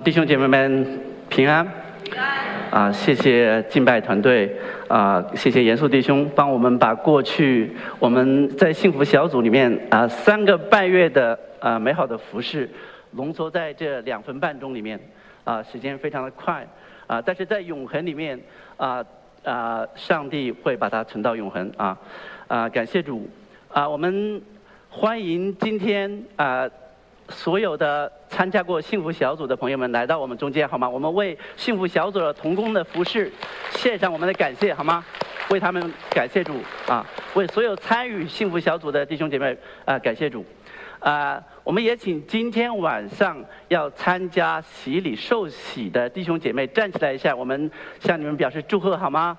弟兄姐妹们平安。谢谢敬拜团队，谢谢严肃弟兄帮我们把过去我们在幸福小组里面3个半月的美好的服事浓缩在这2分半钟里面，时间非常的快，但是在永恒里面上帝会把它存到永恒感谢主我们欢迎今天所有的参加过幸福小组的朋友们来到我们中间，好吗？我们为幸福小组的同工的服事献上我们的感谢，好吗？为他们感谢主为所有参与幸福小组的弟兄姐妹感谢主我们也请今天晚上要参加洗礼受洗的弟兄姐妹站起来一下，我们向你们表示祝贺，好吗？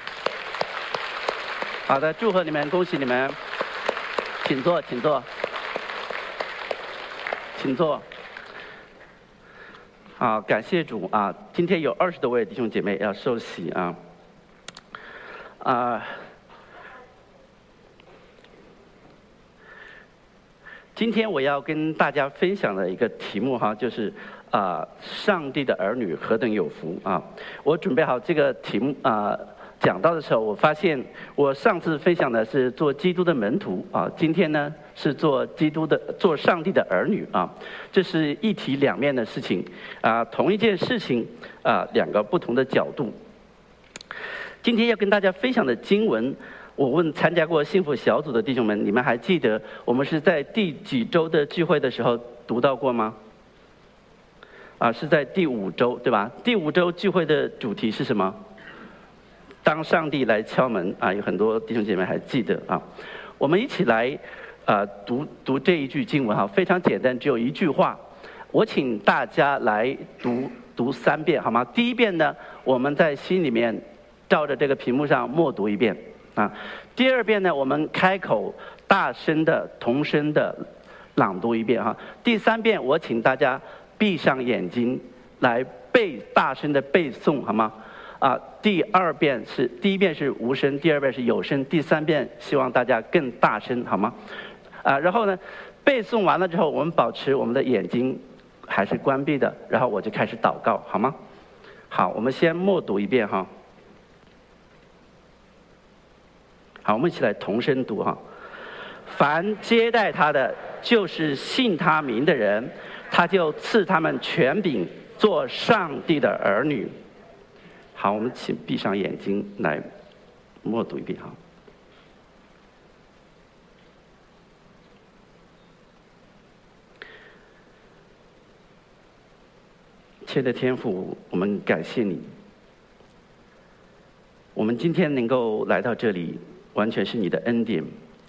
好的，祝贺你们，恭喜你们，请坐，请坐。请坐。感谢主今天有20多位弟兄姐妹要受洗今天我要跟大家分享的一个题目就是上帝的儿女何等有福我准备好这个题目讲到的时候，我发现我上次分享的是做基督的门徒今天呢是做上帝的儿女这是一体两面的事情同一件事情2个不同的角度。今天要跟大家分享的经文，我问参加过幸福小组的弟兄们，你们还记得我们是在第几周的聚会的时候读到过吗？是在第5周，对吧？第5周聚会的主题是什么？当上帝来敲门有很多弟兄姐妹还记得我们一起来读这一句经文非常简单，只有一句话，我请大家来读3遍，好吗？第一遍呢，我们在心里面照着这个屏幕上默读一遍第二遍呢，我们开口大声的同声的朗读一遍第3遍，我请大家闭上眼睛来大声的背诵，好吗？第一遍是无声，第2遍是有声，第3遍希望大家更大声，好吗？然后呢，背诵完了之后，我们保持我们的眼睛还是关闭的，然后我就开始祷告，好吗？好，我们先默读一遍好，我们一起来同声读凡接待他的，就是信他名的人，他就赐他们权柄，做上帝的儿女。好，我们请闭上眼睛来默读一遍亲爱的天父，我们感谢你，我们今天能够来到这里，完全是你的恩典。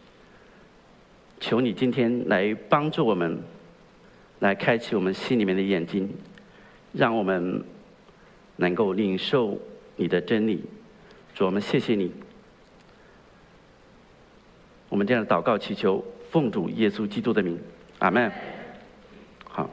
求你今天来帮助我们，来开启我们心里面的眼睛，让我们能够领受你的真理。主，我们谢谢你。我们这样祷告祈求，奉主耶稣基督的名，阿们。好，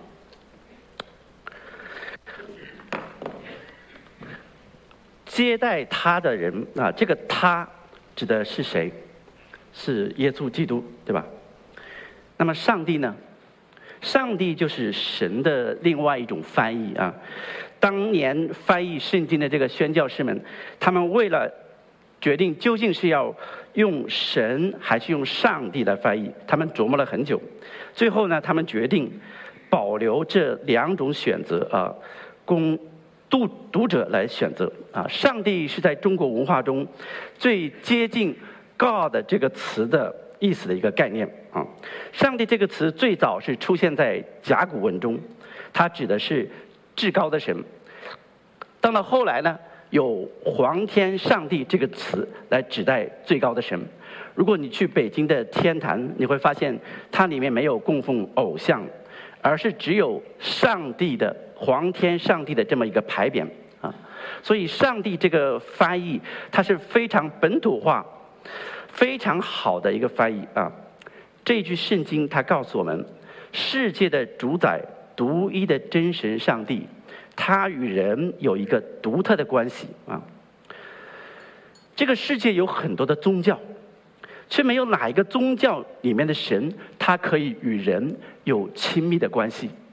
接待他的人这个他指的是谁？是耶稣基督，对吧？那么上帝呢？上帝就是神的另外一种翻译当年翻译圣经的这个宣教士们，他们为了决定究竟是要用神还是用上帝来翻译，他们琢磨了很久。最后呢，他们决定保留这2种选择供读者来选择上帝是在中国文化中最接近 God 这个词的意思的一个概念上帝这个词最早是出现在甲骨文中，它指的是至高的神。到了后来呢，有皇天上帝这个词来指代最高的神。如果你去北京的天坛，你会发现它里面没有供奉偶像，而是只有上帝的皇天上帝的这么一个牌匾所以上帝这个翻译它是非常本土化非常好的一个翻译这句圣经它告诉我们，世界的主宰独一的真神上帝，他与人有一个独特的关系这个世界有很多的宗教，却没有哪一个宗教里面的神他可以与人有亲密的关系。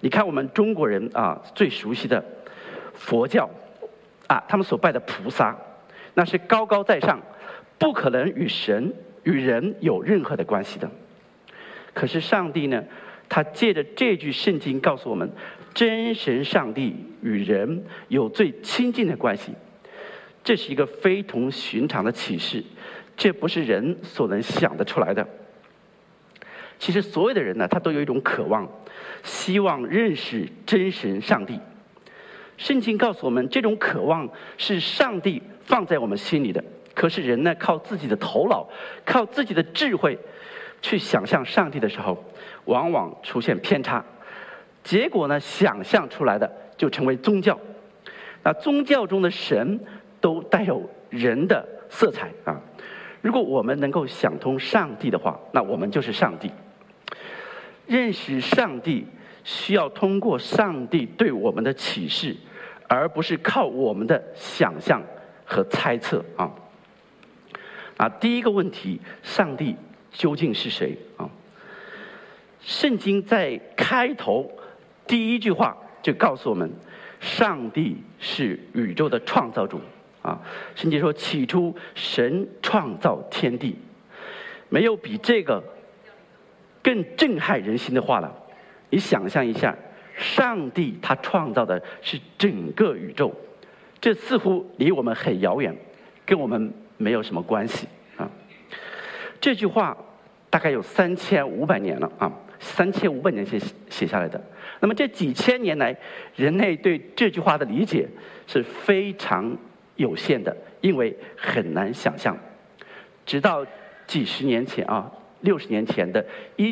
你看我们中国人啊最熟悉的佛教啊，他们所拜的菩萨，那是高高在上，不可能与人有任何的关系的。可是上帝呢，他借着这句圣经告诉我们，真神上帝与人有最亲近的关系。这是一个非同寻常的启示，这不是人所能想得出来的。其实所有的人呢，他都有一种渴望，希望认识真神上帝。圣经告诉我们，这种渴望是上帝放在我们心里的。可是人呢，靠自己的头脑，靠自己的智慧去想象上帝的时候，往往出现偏差。结果呢，想象出来的就成为宗教。那宗教中的神都带有人的色彩啊。如果我们能够想通上帝的话，那我们就是上帝。认识上帝需要通过上帝对我们的启示，而不是靠我们的想象和猜测啊。第一个问题，上帝究竟是谁啊？圣经在开头第一句话就告诉我们，上帝是宇宙的创造主啊。圣经说，起初神创造天地，没有比这个更震撼人心的话了。你想象一下，上帝他创造的是整个宇宙，这似乎离我们很遥远，跟我们没有什么关系啊。这句话大概有3500年了啊，3500年前写下来的。那么这几千年来，人类对这句话的理解是非常有限的，因为很难想象。直到几十年前啊，60年前的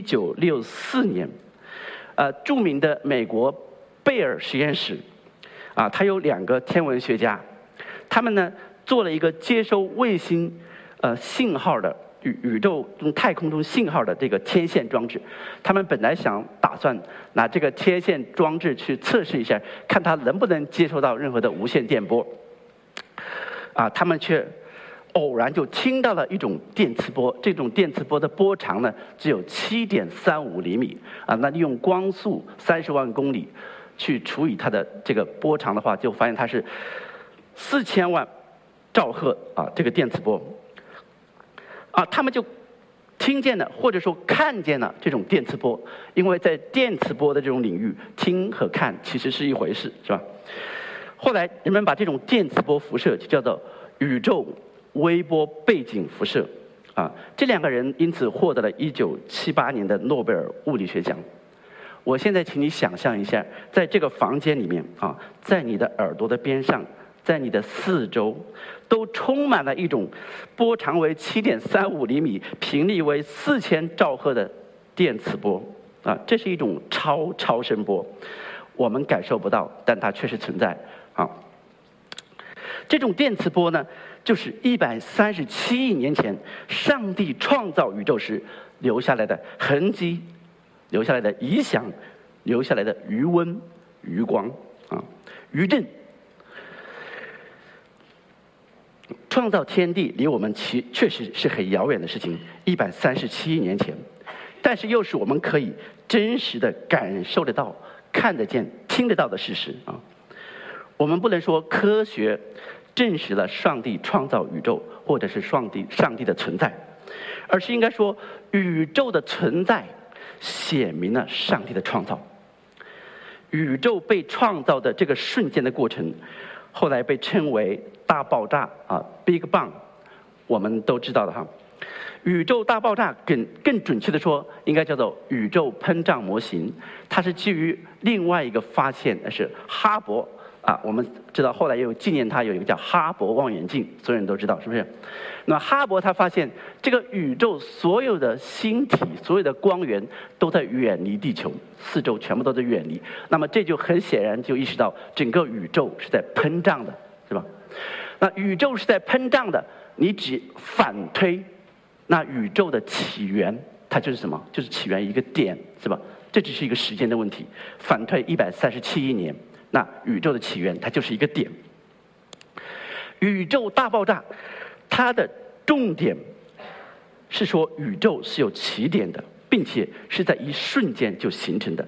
1964年，著名的美国贝尔实验室啊，它有2个天文学家，他们呢做了一个接收卫星信号的宇宙中太空中信号的这个天线装置。他们本来打算拿这个天线装置去测试一下，看它能不能接收到任何的无线电波啊，他们却偶然就听到了一种电磁波，这种电磁波的波长呢只有7.35厘米啊。那利用光速30万公里去除以它的这个波长的话，就发现它是4000万兆赫啊，这个电磁波啊，他们就听见了或者说看见了这种电磁波。因为在电磁波的这种领域，听和看其实是一回事，是吧？后来人们把这种电磁波辐射就叫做宇宙微波背景辐射啊。这2个人因此获得了1978年的诺贝尔物理学奖。我现在请你想象一下，在这个房间里面啊，在你的耳朵的边上，在你的四周，都充满了一种波长为7.35厘米、频率为4000兆赫的电磁波啊。这是一种超声波，我们感受不到，但它确实存在啊。这种电磁波呢，就是137亿年前上帝创造宇宙时留下来的痕迹，留下来的遗响，留下来的余温、余光啊、余震。创造天地离我们确实是很遥远的事情，137亿年前，但是又是我们可以真实的感受得到、看得见、听得到的事实啊。我们不能说科学证实了上帝创造宇宙，或者是上帝的存在，而是应该说宇宙的存在显明了上帝的创造。宇宙被创造的这个瞬间的过程，后来被称为大爆炸啊 ，Big Bang， 我们都知道的哈。宇宙大爆炸更准确的说，应该叫做宇宙膨胀模型，它是基于另外一个发现，是哈勃啊，我们知道后来又纪念它，有一个叫哈勃望远镜，所有人都知道，是不是？那么哈勃他发现这个宇宙所有的星体、所有的光源都在远离地球，四周全部都在远离。那么这就很显然就意识到整个宇宙是在膨胀的，是吧？那宇宙是在膨胀的，你只反推，那宇宙的起源它就是什么？就是起源于一个点，是吧？这只是一个时间的问题。反推137亿年，那宇宙的起源它就是一个点。宇宙大爆炸，它的重点是说宇宙是有起点的，并且是在一瞬间就形成的，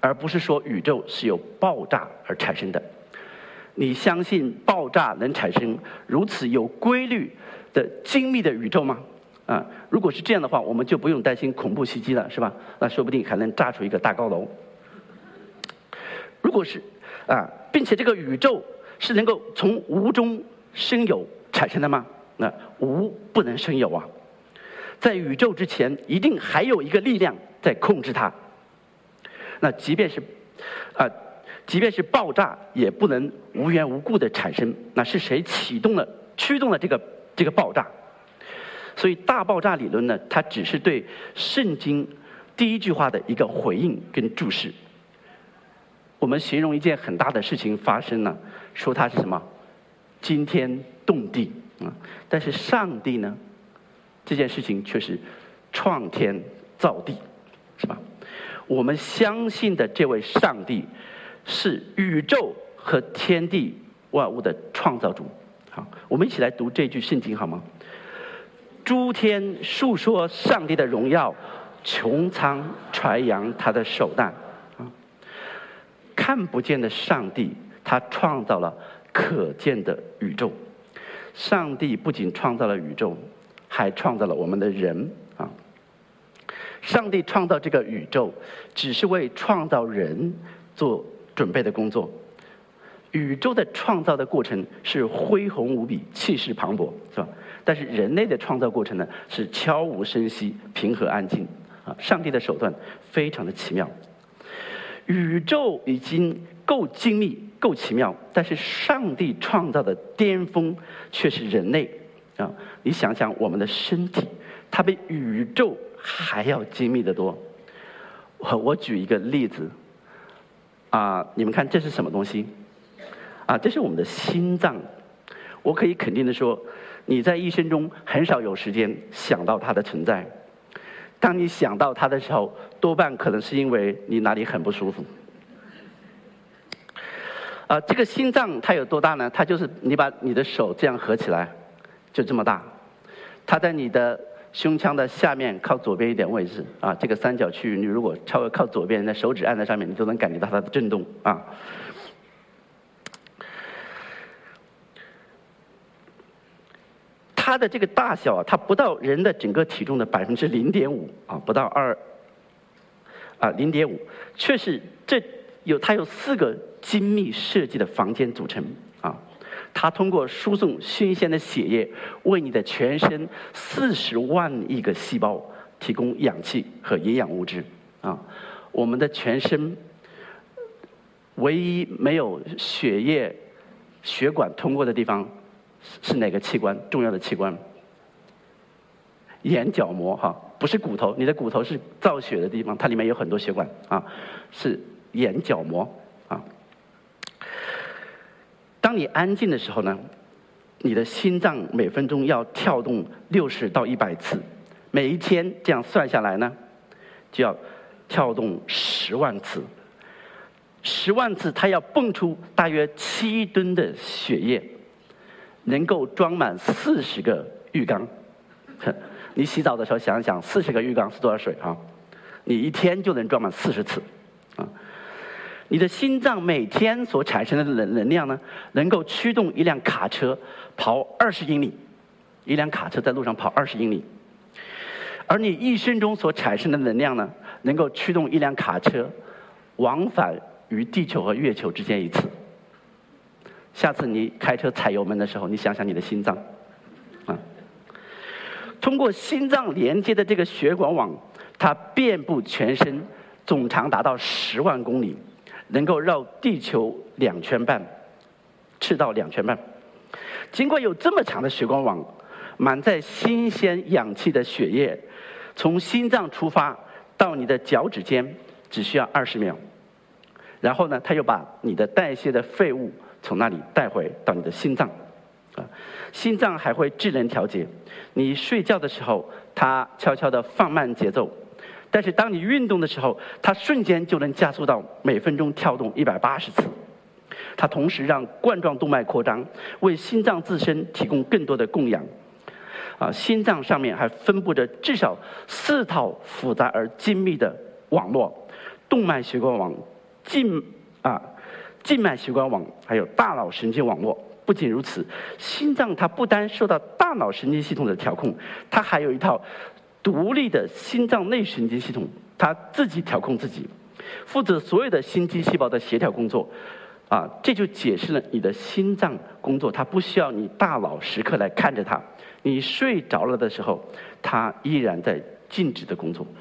而不是说宇宙是由爆炸而产生的。你相信爆炸能产生如此有规律的精密的宇宙吗？如果是这样的话，我们就不用担心恐怖袭击了，是吧？那说不定还能炸出一个大高楼。如果是并且这个宇宙是能够从无中生有产生的吗？那无不能生有啊！在宇宙之前，一定还有一个力量在控制它。那即便是爆炸，也不能无缘无故的产生。那是谁驱动了这个爆炸？所以大爆炸理论呢，它只是对圣经第一句话的一个回应跟注释。我们形容一件很大的事情发生了，说它是什么？惊天动地但是上帝呢，这件事情却是创天造地，是吧？我们相信的这位上帝是宇宙和天地万物的创造主。好，我们一起来读这句圣经好吗？诸天述说上帝的荣耀，穹苍传扬他的手段。看不见的上帝，他创造了可见的宇宙。上帝不仅创造了宇宙，还创造了我们的人上帝创造这个宇宙，只是为创造人做准备的工作。宇宙的创造的过程是恢宏无比、气势磅礴，是吧？但是人类的创造过程呢，是悄无声息、平和安静上帝的手段非常的奇妙。宇宙已经够精密、够奇妙，但是上帝创造的巅峰却是人类你想想，我们的身体，它比宇宙还要精密得多。我举一个例子你们看这是什么东西这是我们的心脏。我可以肯定的说，你在一生中很少有时间想到它的存在。当你想到它的时候，多半可能是因为你哪里很不舒服。这个心脏它有多大呢？它就是你把你的手这样合起来，就这么大。它在你的胸腔的下面靠左边一点位置这个三角区域，你如果稍微靠左边，你的手指按在上面，你就能感觉到它的震动它的这个大小它不到人的整个体重的0.5%不到0.5%，却是它有4个精密设计的房间组成它通过输送新鲜的血液，为你的全身40万亿个细胞提供氧气和营养物质我们的全身唯一没有血管通过的地方是哪个器官？重要的器官？眼角膜不是骨头，你的骨头是造血的地方，它里面有很多血管是眼角膜当你安静的时候呢，你的心脏每分钟要跳动60到100次，每一天这样算下来呢，就要跳动10万次。10万次，它要蹦出大约7吨的血液，能够装满40个浴缸。你洗澡的时候想想，40个浴缸是多少水你一天就能装满40次你的心脏每天所产生的能量呢，能够驱动一辆卡车跑20英里，一辆卡车在路上跑20英里。而你一生中所产生的能量呢，能够驱动一辆卡车往返于地球和月球之间1次。下次你开车踩油门的时候，你想想你的心脏通过心脏连接的这个血管网，它遍布全身，总长达到10万公里，能够绕地球2圈半，赤道2圈半。经过有这么长的血管网，满载新鲜氧气的血液，从心脏出发到你的脚趾尖，只需要20秒。然后呢，它又把你的代谢的废物从那里带回到你的心脏。心脏还会智能调节，你睡觉的时候，它悄悄地放慢节奏；但是当你运动的时候，它瞬间就能加速到每分钟跳动180次。它同时让冠状动脉扩张，为心脏自身提供更多的供氧。心脏上面还分布着至少4套复杂而精密的网络，动脉血管网、 静脉血管网，还有大脑神经网络。不仅如此，心脏它不单受到大脑神经系统的调控，它还有一套独立的心脏内神经系统，它自己调控自己，负责所有的心肌细胞的协调工作。这就解释了你的心脏工作，它不需要你大脑时刻来看着它。你睡着了的时候，它依然在静止的工作。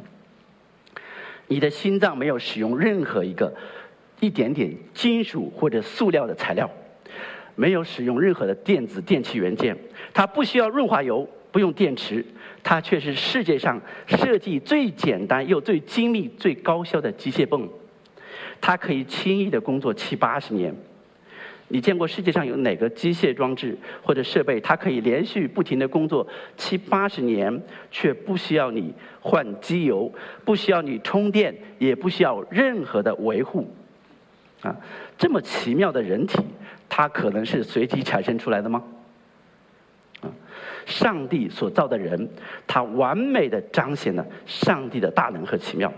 你的心脏没有使用任何一点点金属或者塑料的材料，没有使用任何的电子电器元件，它不需要润滑油，不用电池，它却是世界上设计最简单又最精密、最高效的机械泵。它可以轻易的工作70-80年。你见过世界上有哪个机械装置或者设备，它可以连续不停的工作70-80年，却不需要你换机油，不需要你充电，也不需要任何的维护？这么奇妙的人体，它可能是随机产生出来的吗？上帝所造的人，他完美的彰显了上帝的大能和奇妙。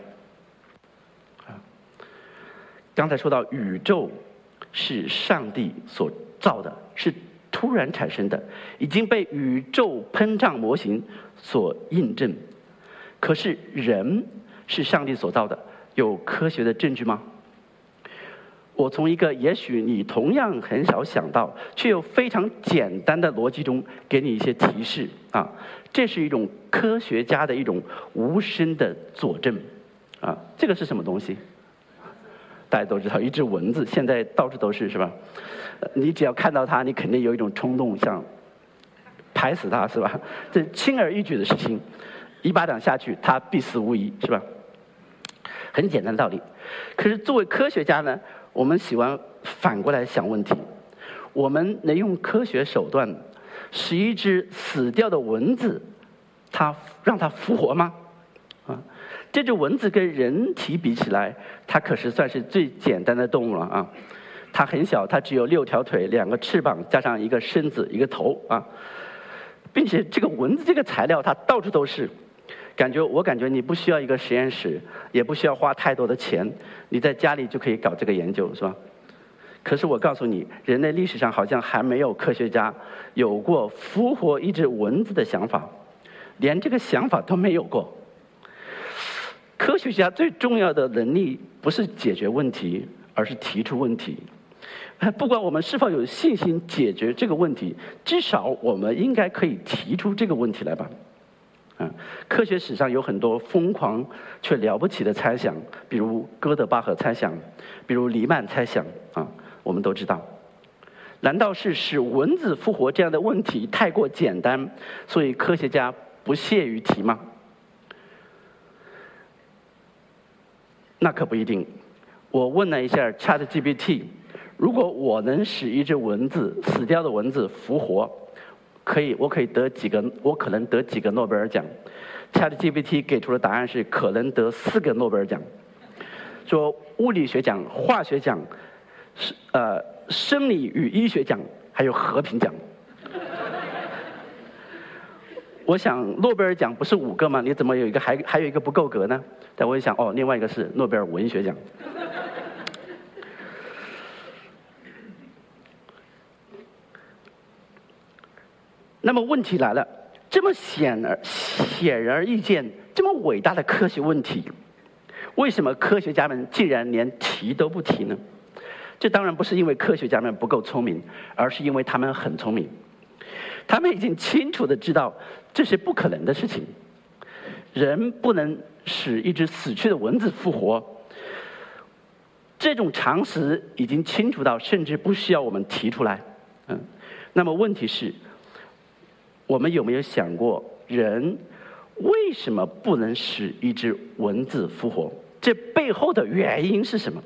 刚才说到宇宙是上帝所造的，是突然产生的，已经被宇宙膨胀模型所印证。可是人是上帝所造的，有科学的证据吗？我从一个也许你同样很少想到，却又非常简单的逻辑中给你一些提示这是一种科学家的一种无声的佐证这个是什么东西？大家都知道，一只蚊子，现在到处都是，是吧？你只要看到它，你肯定有一种冲动，想拍死它，是吧？这轻而易举的事情，一巴掌下去，它必死无疑，是吧？很简单的道理。可是作为科学家呢，我们喜欢反过来想问题：我们能用科学手段使一只死掉的蚊子，让它复活吗？这只蚊子跟人体比起来，它可是算是最简单的动物了它很小，它只有6条腿、2个翅膀，加上一个身子、一个头并且这个蚊子这个材料它到处都是，我感觉你不需要一个实验室，也不需要花太多的钱，你在家里就可以搞这个研究，是吧？可是我告诉你，人类历史上好像还没有科学家有过复活一只蚊子的想法，连这个想法都没有过。科学家最重要的能力不是解决问题，而是提出问题。不管我们是否有信心解决这个问题，至少我们应该可以提出这个问题来吧。科学史上有很多疯狂却了不起的猜想，比如哥德巴赫猜想，比如黎曼猜想我们都知道。难道是使蚊子复活这样的问题太过简单，所以科学家不屑于提吗？那可不一定。我问了一下 ChatGPT， 如果我能使一只死掉的蚊子复活，我可能得几个诺贝尔奖。ChatGPT 给出的答案是可能得4个诺贝尔奖，说物理学奖、化学奖、生理与医学奖，还有和平奖。我想诺贝尔奖不是5个吗？你怎么还有一个不够格呢？但我一想，另外一个是诺贝尔文学奖。那么问题来了，这么显而易见、这么伟大的科学问题，为什么科学家们竟然连提都不提呢？这当然不是因为科学家们不够聪明，而是因为他们很聪明。他们已经清楚地知道这是不可能的事情。人不能使一只死去的蚊子复活，这种常识已经清楚到甚至不需要我们提出来。那么问题是，我们有没有想过，人为什么不能使一只蚊子复活？这背后的原因是什么？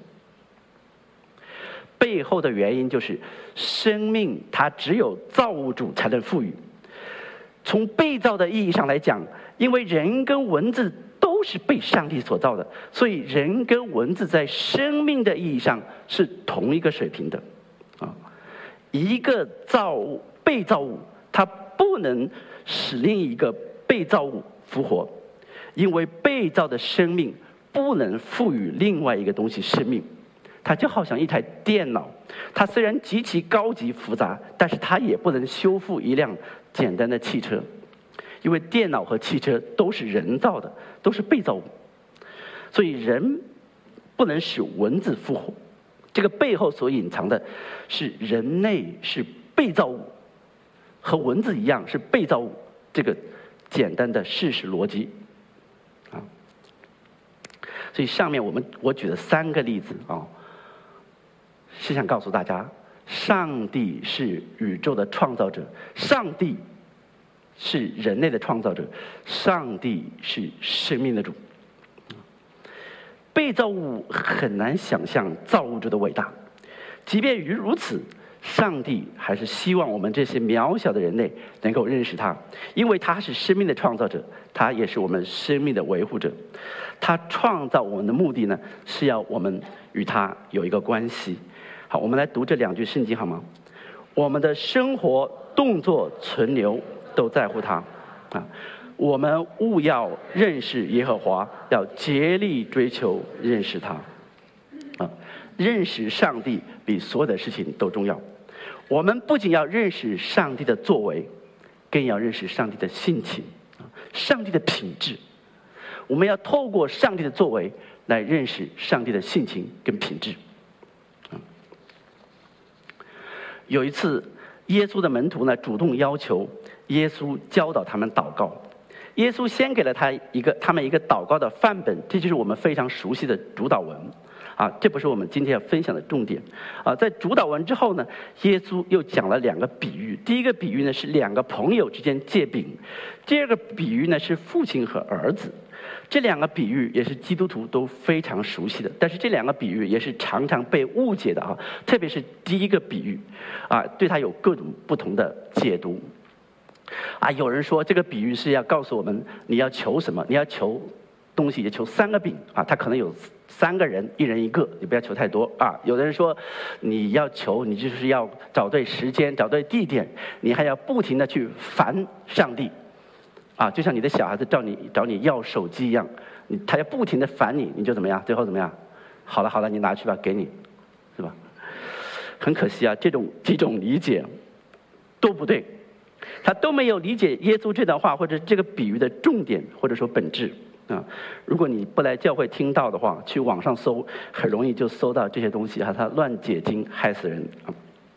背后的原因就是生命它只有造物主才能赋予。从被造的意义上来讲，因为人跟蚊子都是被上帝所造的，所以人跟蚊子在生命的意义上是同一个水平的。一个被造物，它不能使另一个被造物复活，因为被造的生命不能赋予另外一个东西生命。它就好像一台电脑，它虽然极其高级复杂，但是它也不能修复一辆简单的汽车，因为电脑和汽车都是人造的，都是被造物，所以人不能使文字复活。这个背后所隐藏的是人类是被造物，和文字一样是被造物，这个简单的事实逻辑啊。所以上面我举了3个例子啊，是想告诉大家，上帝是宇宙的创造者，上帝是人类的创造者，上帝是生命的主。被造物很难想象造物主的伟大，即便如此，上帝还是希望我们这些渺小的人类能够认识他，因为他是生命的创造者，他也是我们生命的维护者。他创造我们的目的呢，是要我们与他有一个关系。好，我们来读这2句圣经好吗？我们的生活、动作、存留都在乎他啊。我们务要认识耶和华，要竭力追求认识他啊。认识上帝比所有的事情都重要。我们不仅要认识上帝的作为，更要认识上帝的性情，上帝的品质。我们要透过上帝的作为来认识上帝的性情跟品质。有一次，耶稣的门徒呢主动要求耶稣教导他们祷告。耶稣先给了他们一个祷告的范本，这就是我们非常熟悉的主祷文啊，这不是我们今天要分享的重点啊。在主祷文之后呢，耶稣又讲了2个比喻。第一个比喻呢是2个朋友之间借饼，第二个比喻呢是父亲和儿子。这2个比喻也是基督徒都非常熟悉的，但是这2个比喻也是常常被误解的啊，特别是第一个比喻啊，对它有各种不同的解读。啊，有人说这个比喻是要告诉我们，你要求什么？你要求东西，也求3个饼啊，他可能有3个人，1人1个，你不要求太多啊。有的人说，你要求，你就是要找对时间，找对地点，你还要不停的去烦上帝啊，就像你的小孩子找你要手机一样，他要不停的烦你，你就怎么样？最后怎么样？好了，你拿去吧，给你，是吧？很可惜啊，这种几种理解都不对。他都没有理解耶稣这段话或者这个比喻的重点或者说本质啊！如果你不来教会听到的话，去网上搜，很容易就搜到这些东西啊！他乱解经，害死人啊！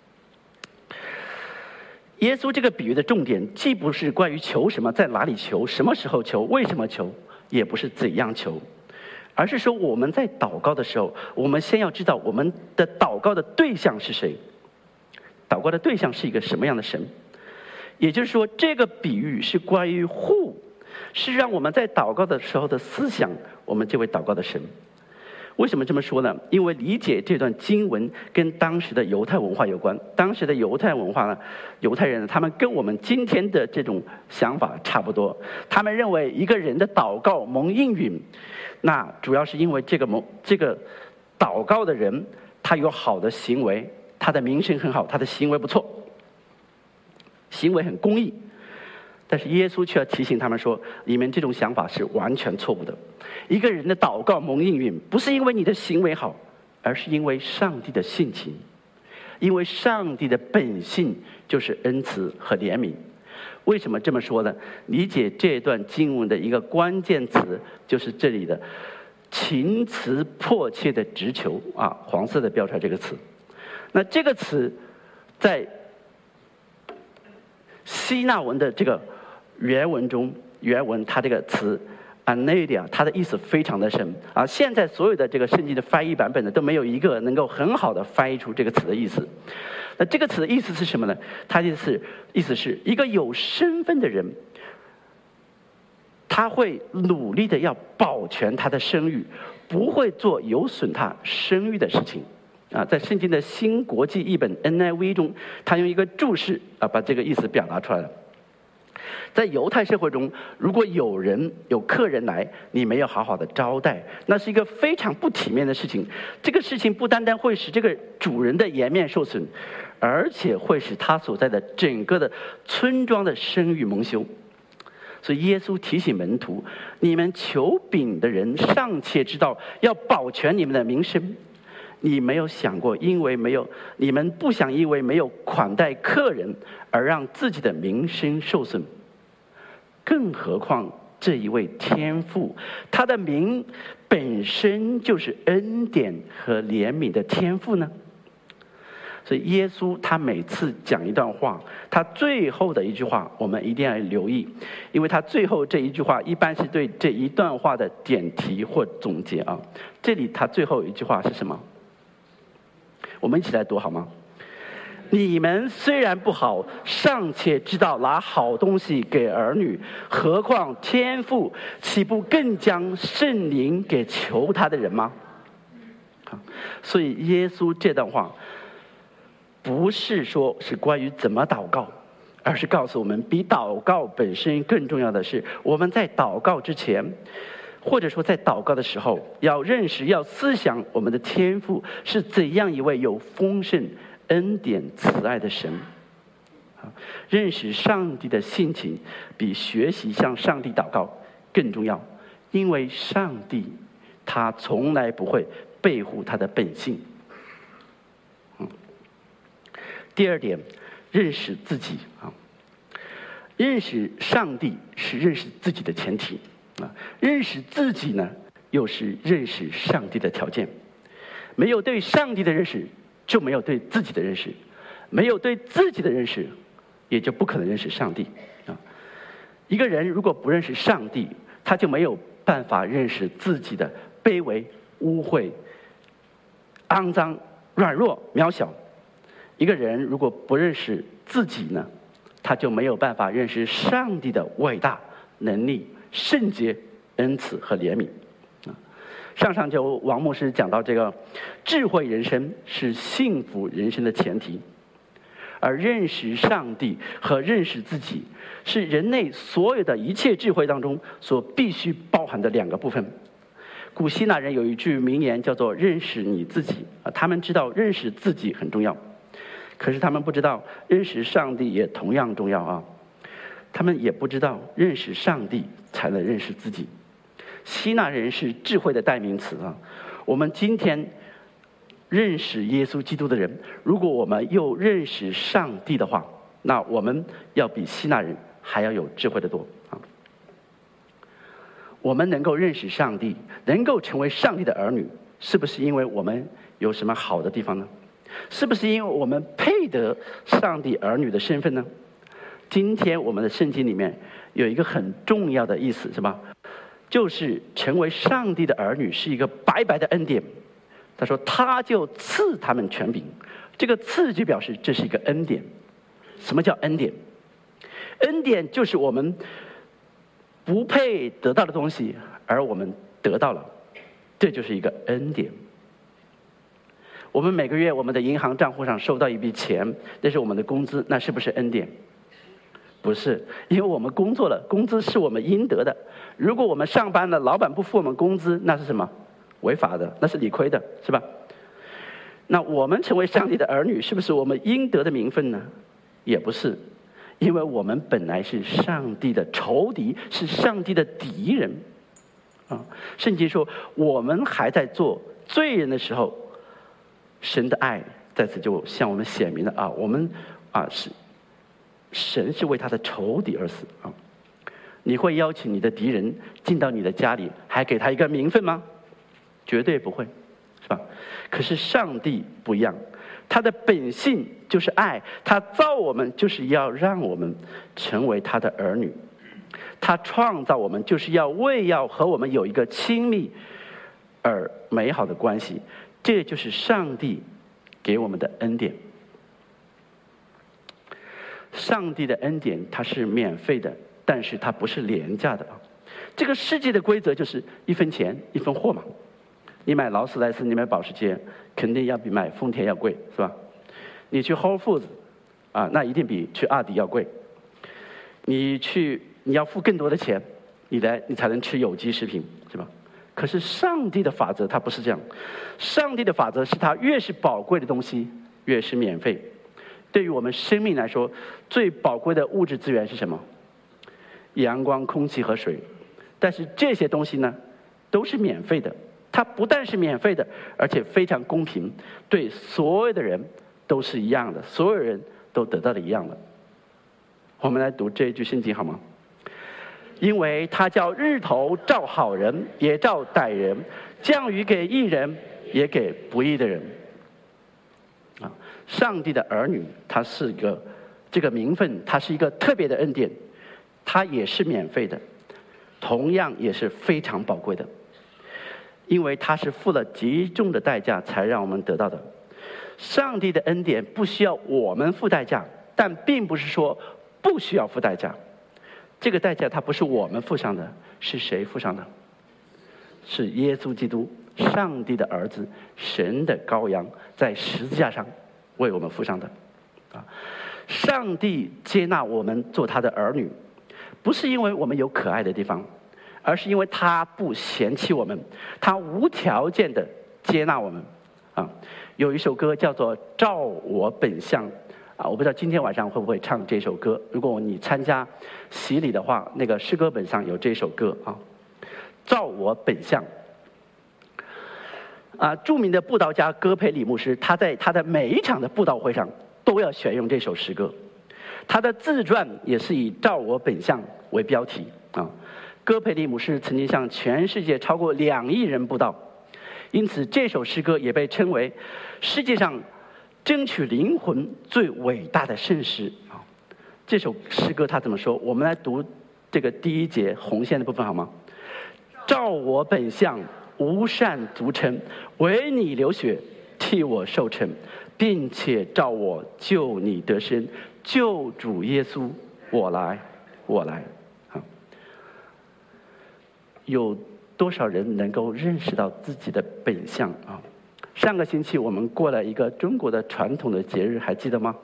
耶稣这个比喻的重点，既不是关于求什么，在哪里求，什么时候求，为什么求，也不是怎样求，而是说我们在祷告的时候，我们先要知道我们的祷告的对象是谁，祷告的对象是一个什么样的神。也就是说，这个比喻是关于是让我们在祷告的时候的思想我们这位祷告的神。为什么这么说呢？因为理解这段经文跟当时的犹太文化有关。当时的犹太文化呢，犹太人他们跟我们今天的这种想法差不多。他们认为一个人的祷告蒙应允，那主要是因为这个祷告的人他有好的行为，他的名声很好，他的行为不错，行为很公义。但是耶稣却要提醒他们说，你们这种想法是完全错误的。一个人的祷告蒙应允，不是因为你的行为好，而是因为上帝的性情，因为上帝的本性就是恩慈和怜悯。为什么这么说呢？理解这段经文的一个关键词就是这里的情辞迫切的直求啊，黄色的标出来这个词。那这个词在希腊文的这个原文它这个词 anedia 它的意思非常的深啊。现在所有的这个圣经的翻译版本呢，都没有一个能够很好的翻译出这个词的意思。那这个词的意思是什么呢？它的意思是一个有身份的人，他会努力的要保全他的声誉，不会做有损他声誉的事情啊。在圣经的新国际译本 NIV 中，他用一个注释啊把这个意思表达出来了。在犹太社会中，如果有客人来，你没有好好的招待，那是一个非常不体面的事情。这个事情不单单会使这个主人的颜面受损，而且会使他所在的整个的村庄的声誉蒙羞。 所以耶稣提醒门徒：你们求饼的人尚且知道要保全你们的名声，你没有想过，你们不想因为没有款待客人而让自己的名声受损，更何况这一位天父，他的名本身就是恩典和怜悯的天父呢？所以耶稣他每次讲一段话，他最后的一句话我们一定要留意，因为他最后这一句话一般是对这一段话的点题或总结啊。这里他最后一句话是什么？我们一起来读好吗？你们虽然不好，尚且知道拿好东西给儿女，何况天父岂不更将圣灵给求他的人吗？所以耶稣这段话不是说是关于怎么祷告，而是告诉我们比祷告本身更重要的是，我们在祷告之前，或者说在祷告的时候，要认识要思想我们的天父是怎样一位有丰盛恩典慈爱的神。认识上帝的性情比学习向上帝祷告更重要，因为上帝他从来不会背负他的本性。第二点，认识自己啊，认识上帝是认识自己的前提啊，认识自己呢，又是认识上帝的条件。没有对上帝的认识，就没有对自己的认识；没有对自己的认识，也就不可能认识上帝啊。一个人如果不认识上帝，他就没有办法认识自己的卑微、污秽、肮脏、软弱、渺小。一个人如果不认识自己呢，他就没有办法认识上帝的伟大能力、圣洁、恩慈和怜悯。上就王牧师讲到，这个智慧人生是幸福人生的前提，而认识上帝和认识自己是人类所有的一切智慧当中所必须包含的两个部分。古希腊人有一句名言叫做认识你自己啊，他们知道认识自己很重要，可是他们不知道认识上帝也同样重要啊。他们也不知道认识上帝才能认识自己。希腊人是智慧的代名词啊。我们今天认识耶稣基督的人，如果我们又认识上帝的话，那我们要比希腊人还要有智慧的多啊。我们能够认识上帝，能够成为上帝的儿女，是不是因为我们有什么好的地方呢？是不是因为我们配得上帝儿女的身份呢？今天我们的圣经里面有一个很重要的意思，是吧？就是成为上帝的儿女是一个白白的恩典。他说他就赐他们权柄，这个赐就表示这是一个恩典。什么叫恩典？恩典就是我们不配得到的东西，而我们得到了，这就是一个恩典。我们每个月我们的银行账户上收到一笔钱，那是我们的工资，那是不是恩典？不是，因为我们工作了，工资是我们应得的。如果我们上班了，老板不付我们工资，那是什么？违法的，那是理亏的，是吧？那我们成为上帝的儿女，是不是我们应得的名分呢？也不是，因为我们本来是上帝的仇敌，是上帝的敌人啊。圣经说，我们还在做罪人的时候，神的爱在此就向我们显明了啊，我们是神是为他的仇敌而死啊。你会邀请你的敌人进到你的家里，还给他一个名分吗？绝对不会，是吧？可是上帝不一样，他的本性就是爱，他造我们就是要让我们成为他的儿女，他创造我们就是要和我们有一个亲密而美好的关系，这就是上帝给我们的恩典。上帝的恩典它是免费的，但是它不是廉价的啊。这个世界的规则就是一分钱一分货嘛。你买劳斯莱斯，你买保时捷，肯定要比买丰田要贵，是吧？你去 Whole Foods 那一定比去阿迪要贵。你要付更多的钱，你才能吃有机食品，是吧？可是上帝的法则它不是这样，上帝的法则是它越是宝贵的东西越是免费。对于我们生命来说，最宝贵的物质资源是什么？ 阳光、空气和水。但是这些东西呢，都是免费的。它不但是免费的，而且非常公平，对所有的人都是一样的，所有人都得到了一样的。我们来读这一句圣经好吗？因为他叫日头照好人，也照歹人，降雨给义人，也给不义的人。啊，上帝的儿女，他是一个这个名分，它是一个特别的恩典，它也是免费的，同样也是非常宝贵的，因为他是付了极重的代价才让我们得到的。上帝的恩典不需要我们付代价，但并不是说不需要付代价。这个代价它不是我们付上的，是谁付上的？是耶稣基督，上帝的儿子，神的羔羊，在十字架上为我们付上的。上帝接纳我们做他的儿女，不是因为我们有可爱的地方，而是因为他不嫌弃我们，他无条件的接纳我们。有一首歌叫做《照我本相》。我不知道今天晚上会不会唱这首歌。如果你参加洗礼的话，那个诗歌本上有这首歌啊，照我本相。著名的布道家戈培里牧师，他在他的每一场的布道会上都要选用这首诗歌。他的自传也是以照我本相为标题啊。戈培里牧师曾经向全世界超过2亿人布道，因此这首诗歌也被称为世界上争取灵魂最伟大的圣诗啊！这首诗歌他怎么说？我们来读这个第1节红线的部分好吗？照我本相，无善足称，唯你流血，替我受惩，并且照我救你得生，救主耶稣，我来，我来。有多少人能够认识到自己的本相啊？上个星期我们过了一个中国的传统的节日，还记得吗？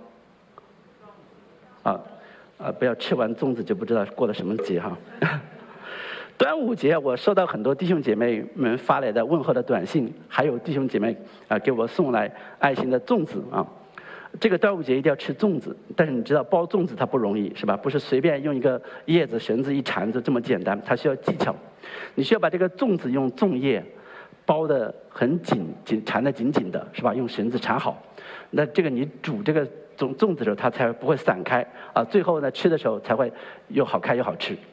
不要吃完粽子就不知道过了什么节哈。端午节，我收到很多弟兄姐妹们发来的问候的短信，还有弟兄姐妹给我送来爱心的粽子啊。这个端午节一定要吃粽子，但是你知道包粽子它不容易是吧？不是随便用一个叶子、绳子一缠就这么简单，它需要技巧。你需要把这个粽子用粽叶包得很紧，缠得紧紧的，是吧？用绳子缠好。那这个你煮这个粽子的时候，它才不会散开啊。最后呢，吃的时候才会又好看又好吃。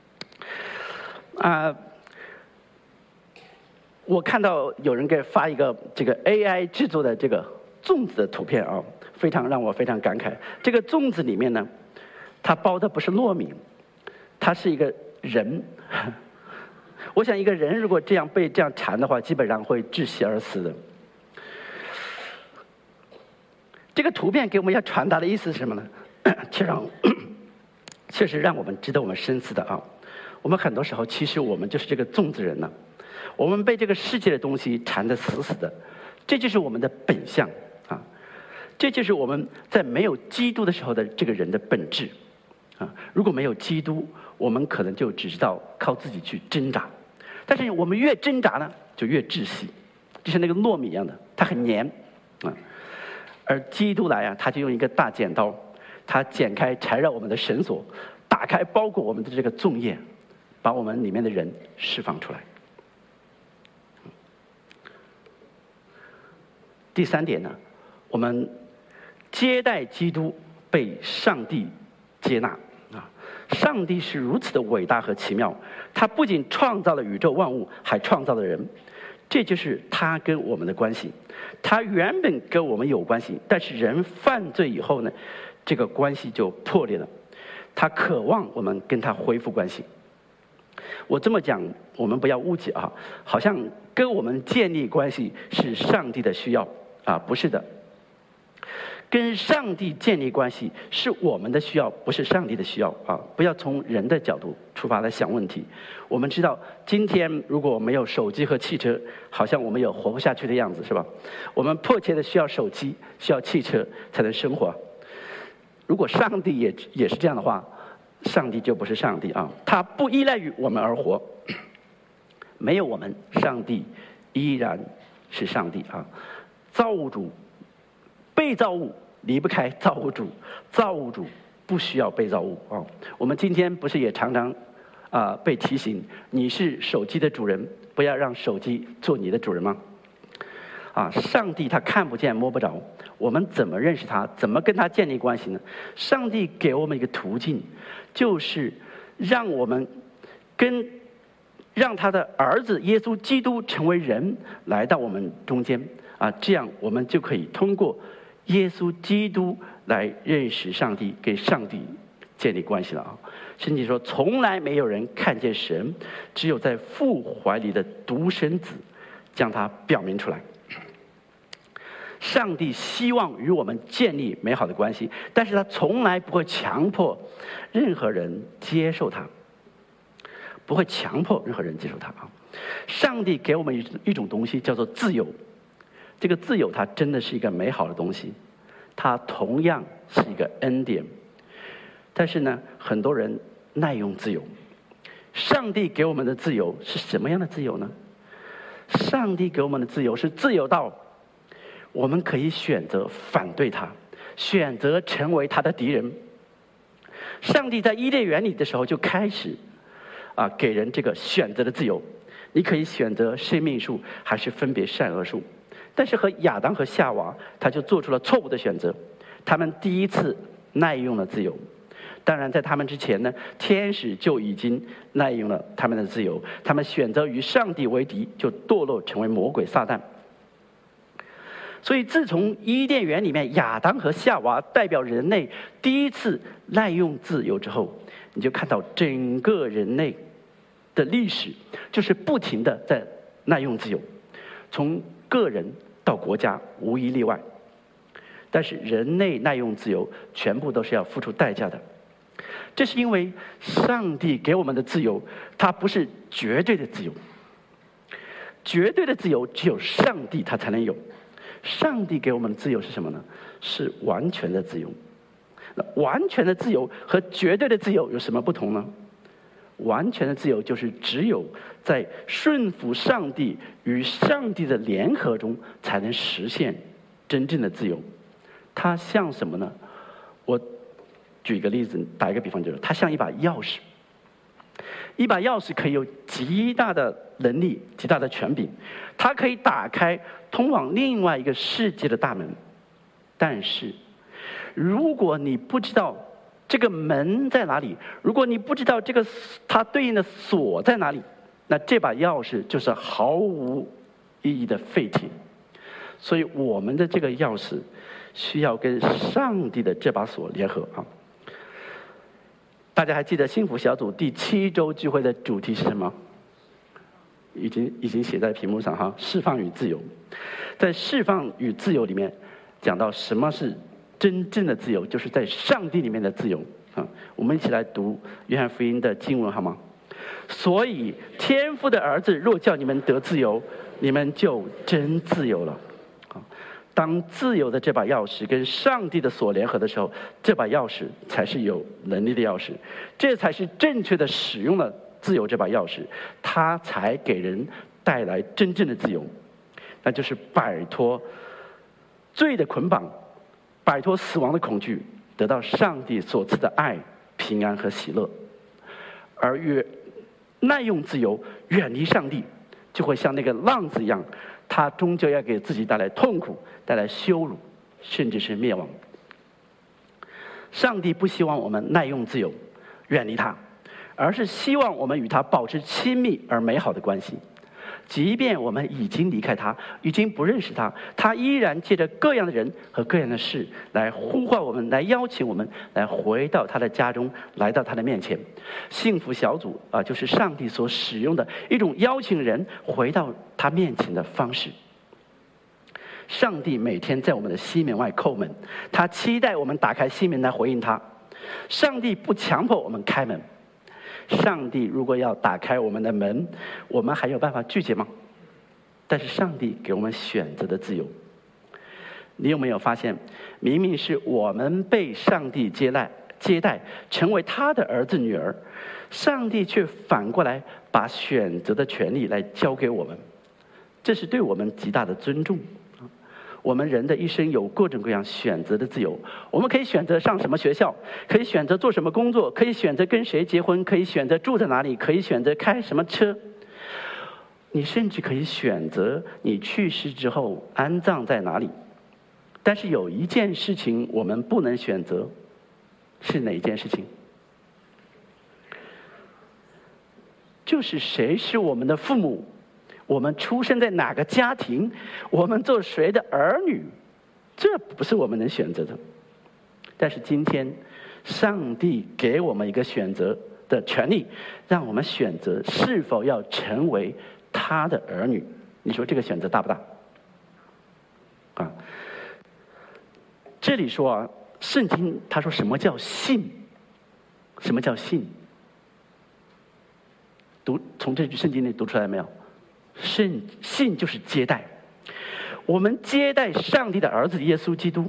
我看到有人给发一个这个 AI 制作的这个粽子的图片啊，让我非常感慨。这个粽子里面呢，它包的不是糯米，它是一个人。我想一个人如果被这样缠的话，基本上会窒息而死的。这个图片给我们要传达的意思是什么呢？确实让我们值得我们深思的啊。我们很多时候其实我们就是这个粽子人呢，我们被这个世界的东西缠得死死的，这就是我们的本相啊，这就是我们在没有基督的时候的这个人的本质啊。如果没有基督，我们可能就只知道靠自己去挣扎，但是我们越挣扎呢，就越窒息，就像那个糯米一样的，它很黏啊。而基督来啊，他就用一个大剪刀，他剪开缠绕我们的绳索，打开包裹我们的这个粽叶，把我们里面的人释放出来。第3点呢，我们接待基督，被上帝接纳啊！上帝是如此的伟大和奇妙，他不仅创造了宇宙万物，还创造了人。这就是他跟我们的关系。他原本跟我们有关系，但是人犯罪以后呢，这个关系就破裂了。他渴望我们跟他恢复关系。我这么讲，我们不要误解啊，好像跟我们建立关系是上帝的需要啊，不是的。跟上帝建立关系是我们的需要，不是上帝的需要啊！不要从人的角度出发来想问题。我们知道，今天如果没有手机和汽车，好像我们有活不下去的样子，是吧？我们迫切的需要手机、需要汽车才能生活。如果上帝也是这样的话，上帝就不是上帝啊！他不依赖于我们而活，没有我们，上帝依然是上帝啊！造物主。被造物离不开造物主，造物主不需要被造物啊。我们今天不是也常常被提醒，你是手机的主人，不要让手机做你的主人吗？上帝他看不见摸不着，我们怎么认识他？怎么跟他建立关系呢？上帝给我们一个途径，就是让我们让他的儿子耶稣基督成为人来到我们中间这样我们就可以通过耶稣基督来认识上帝，跟上帝建立关系了圣经说，从来没有人看见神，只有在父怀里的独生子将他表明出来。上帝希望与我们建立美好的关系，但是他从来不会强迫任何人接受他，不会强迫任何人接受他上帝给我们一种东西叫做自由，这个自由它真的是一个美好的东西，它同样是一个恩典。但是呢，很多人滥用自由。上帝给我们的自由是什么样的自由呢？上帝给我们的自由是自由到我们可以选择反对他，选择成为他的敌人。上帝在伊甸园里的时候就开始给人这个选择的自由，你可以选择生命树还是分别善恶树。但是和亚当和夏娃他就做出了错误的选择，他们第一次滥用了自由。当然在他们之前呢，天使就已经滥用了他们的自由，他们选择与上帝为敌，就堕落成为魔鬼撒旦。所以自从伊甸园里面亚当和夏娃代表人类第一次滥用自由之后，你就看到整个人类的历史就是不停的在滥用自由，从个人到国家无一例外。但是人类滥用自由全部都是要付出代价的，这是因为上帝给我们的自由它不是绝对的自由，绝对的自由只有上帝他才能有。上帝给我们的自由是什么呢？是完全的自由。那完全的自由和绝对的自由有什么不同呢？完全的自由就是只有在顺服上帝与上帝的联合中才能实现真正的自由。它像什么呢？我举一个例子，打一个比方，就是它像一把钥匙。一把钥匙可以有极大的能力，极大的权柄，它可以打开通往另外一个世界的大门。但是如果你不知道这个门在哪里，如果你不知道这个它对应的锁在哪里，那这把钥匙就是毫无意义的废铁。所以我们的这个钥匙需要跟上帝的这把锁联合大家还记得幸福小组第7周聚会的主题是什么？已经写在屏幕上释放与自由。在释放与自由里面讲到什么是真正的自由，就是在上帝里面的自由我们一起来读约翰福音的经文好吗？所以天父的儿子若叫你们得自由，你们就真自由了。当自由的这把钥匙跟上帝的锁联合的时候，这把钥匙才是有能力的钥匙，这才是正确的使用了自由这把钥匙，它才给人带来真正的自由，那就是摆脱罪的捆绑，摆脱死亡的恐惧，得到上帝所赐的爱、平安和喜乐。而越滥用自由，远离上帝，就会像那个浪子一样，他终究要给自己带来痛苦，带来羞辱，甚至是灭亡。上帝不希望我们滥用自由，远离他，而是希望我们与他保持亲密而美好的关系。即便我们已经离开他，已经不认识他，他依然借着各样的人和各样的事来呼唤我们，来邀请我们，来回到他的家中，来到他的面前。幸福小组就是上帝所使用的一种邀请人回到他面前的方式。上帝每天在我们的西门外叩门，他期待我们打开心门来回应他。上帝不强迫我们开门，上帝如果要打开我们的门，我们还有办法拒绝吗？但是上帝给我们选择的自由。你有没有发现，明明是我们被上帝接待成为他的儿子女儿，上帝却反过来把选择的权利来交给我们，这是对我们极大的尊重。 我们人的一生有各种各样选择的自由。我们可以选择上什么学校，可以选择做什么工作，可以选择跟谁结婚，可以选择住在哪里，可以选择开什么车。你甚至可以选择你去世之后安葬在哪里。但是有一件事情我们不能选择，是哪一件事情？就是谁是我们的父母，我们出生在哪个家庭，我们做谁的儿女，这不是我们能选择的。但是今天上帝给我们一个选择的权利，让我们选择是否要成为他的儿女。你说这个选择大不大？啊，这里说啊，圣经他说什么叫信？什么叫信？从这句圣经里读出来没有？信就是接待，我们接待上帝的儿子耶稣基督，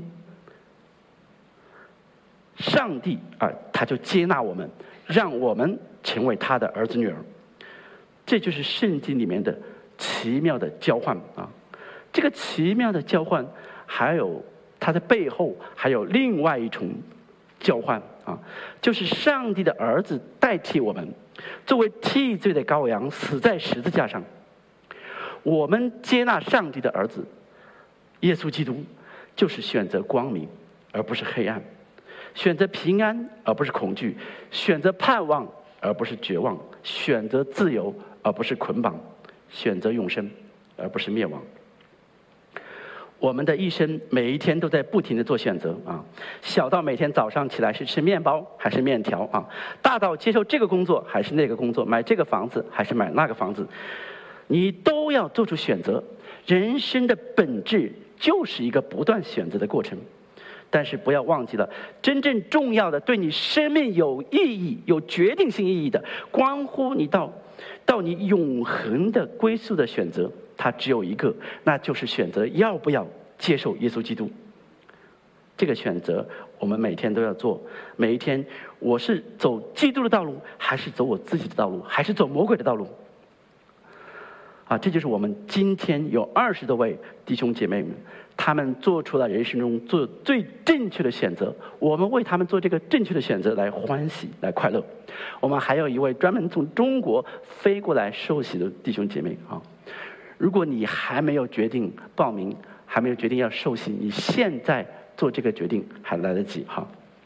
上帝他就接纳我们，让我们成为他的儿子女儿。这就是圣经里面的奇妙的交换啊！这个奇妙的交换，还有它的背后还有另外一重交换啊，就是上帝的儿子代替我们，作为替罪的羔羊死在十字架上。我们接纳上帝的儿子耶稣基督，就是选择光明而不是黑暗，选择平安而不是恐惧，选择盼望而不是绝望，选择自由而不是捆绑，选择永生而不是灭亡。我们的一生每一天都在不停地做选择啊，小到每天早上起来是吃面包还是面条啊，大到接受这个工作还是那个工作，买这个房子还是买那个房子，你都要做出选择。人生的本质就是一个不断选择的过程。但是不要忘记了，真正重要的、对你生命有意义、有决定性意义的，关乎你到你永恒的归宿的选择，它只有一个，那就是选择要不要接受耶稣基督。这个选择我们每天都要做。每一天，我是走基督的道路，还是走我自己的道路，还是走魔鬼的道路？这就是我们今天有20多位弟兄姐妹们，他们做出了人生中做最正确的选择，我们为他们做这个正确的选择来欢喜来快乐。我们还有一位专门从中国飞过来受洗的弟兄姐妹啊，如果你还没有决定报名，还没有决定要受洗，你现在做这个决定还来得及哈。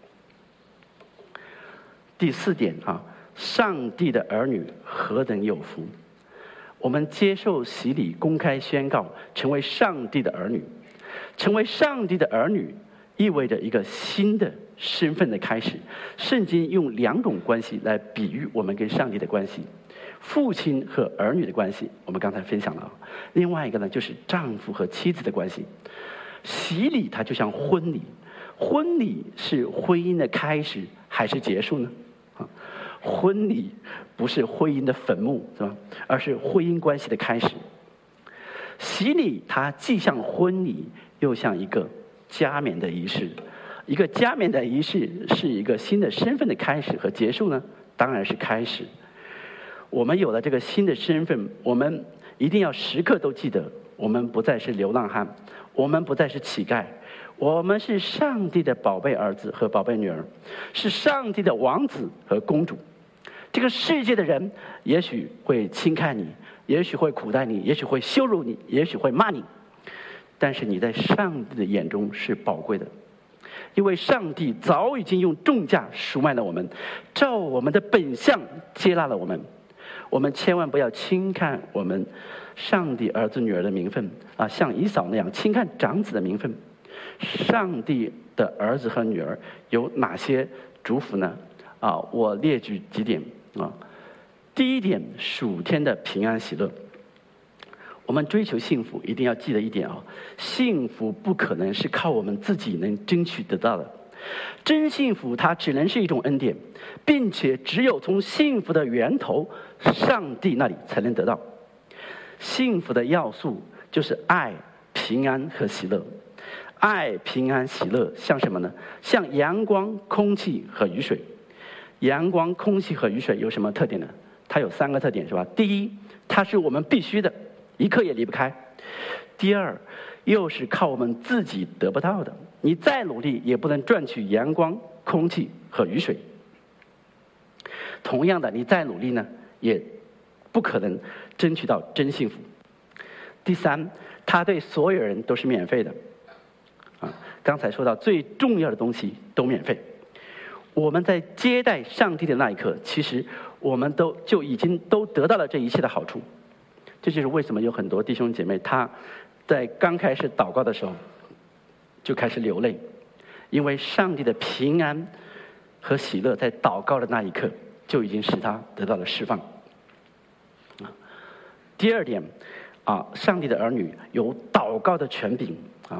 第4点啊，上帝的儿女何等有福！我们接受洗礼，公开宣告，成为上帝的儿女。成为上帝的儿女，意味着一个新的身份的开始。圣经用2种关系来比喻我们跟上帝的关系：父亲和儿女的关系，我们刚才分享了；另外一个呢，就是丈夫和妻子的关系。洗礼它就像婚礼，婚礼是婚姻的开始还是结束呢？婚礼不是婚姻的坟墓，是吧？而是婚姻关系的开始。洗礼它既像婚礼，又像一个加冕的仪式。一个加冕的仪式是一个新的身份的开始和结束呢？当然是开始。我们有了这个新的身份，我们一定要时刻都记得，我们不再是流浪汉，我们不再是乞丐，我们是上帝的宝贝儿子和宝贝女儿，是上帝的王子和公主。这个世界的人也许会轻看你，也许会苦待你，也许会羞辱你，也许会骂你，但是你在上帝的眼中是宝贵的，因为上帝早已经用重价赎买了我们，照我们的本相接纳了我们。我们千万不要轻看我们上帝儿子女儿的名分啊，像以扫那样轻看长子的名分。上帝的儿子和女儿有哪些祝福呢？我列举几点啊。第一点，属天的平安喜乐。我们追求幸福，一定要记得一点啊，幸福不可能是靠我们自己能争取得到的。真幸福它只能是一种恩典，并且只有从幸福的源头上帝那里才能得到。幸福的要素就是爱、平安和喜乐。爱、平安、喜乐像什么呢？像阳光、空气和雨水。阳光、空气和雨水有什么特点呢？它有3个特点，是吧？第一，它是我们必须的，一刻也离不开。第二， 又是靠我们自己得不到的。你再努力，也不能赚取阳光、空气和雨水。同样的，你再努力呢，也不可能争取到真幸福。第三，它对所有人都是免费的。刚才说到最重要的东西都免费。我们在接待上帝的那一刻，其实我们就已经都得到了这一切的好处。这就是为什么有很多弟兄姐妹他在刚开始祷告的时候就开始流泪，因为上帝的平安和喜乐在祷告的那一刻就已经使他得到了释放。第二点上帝的儿女有祷告的权柄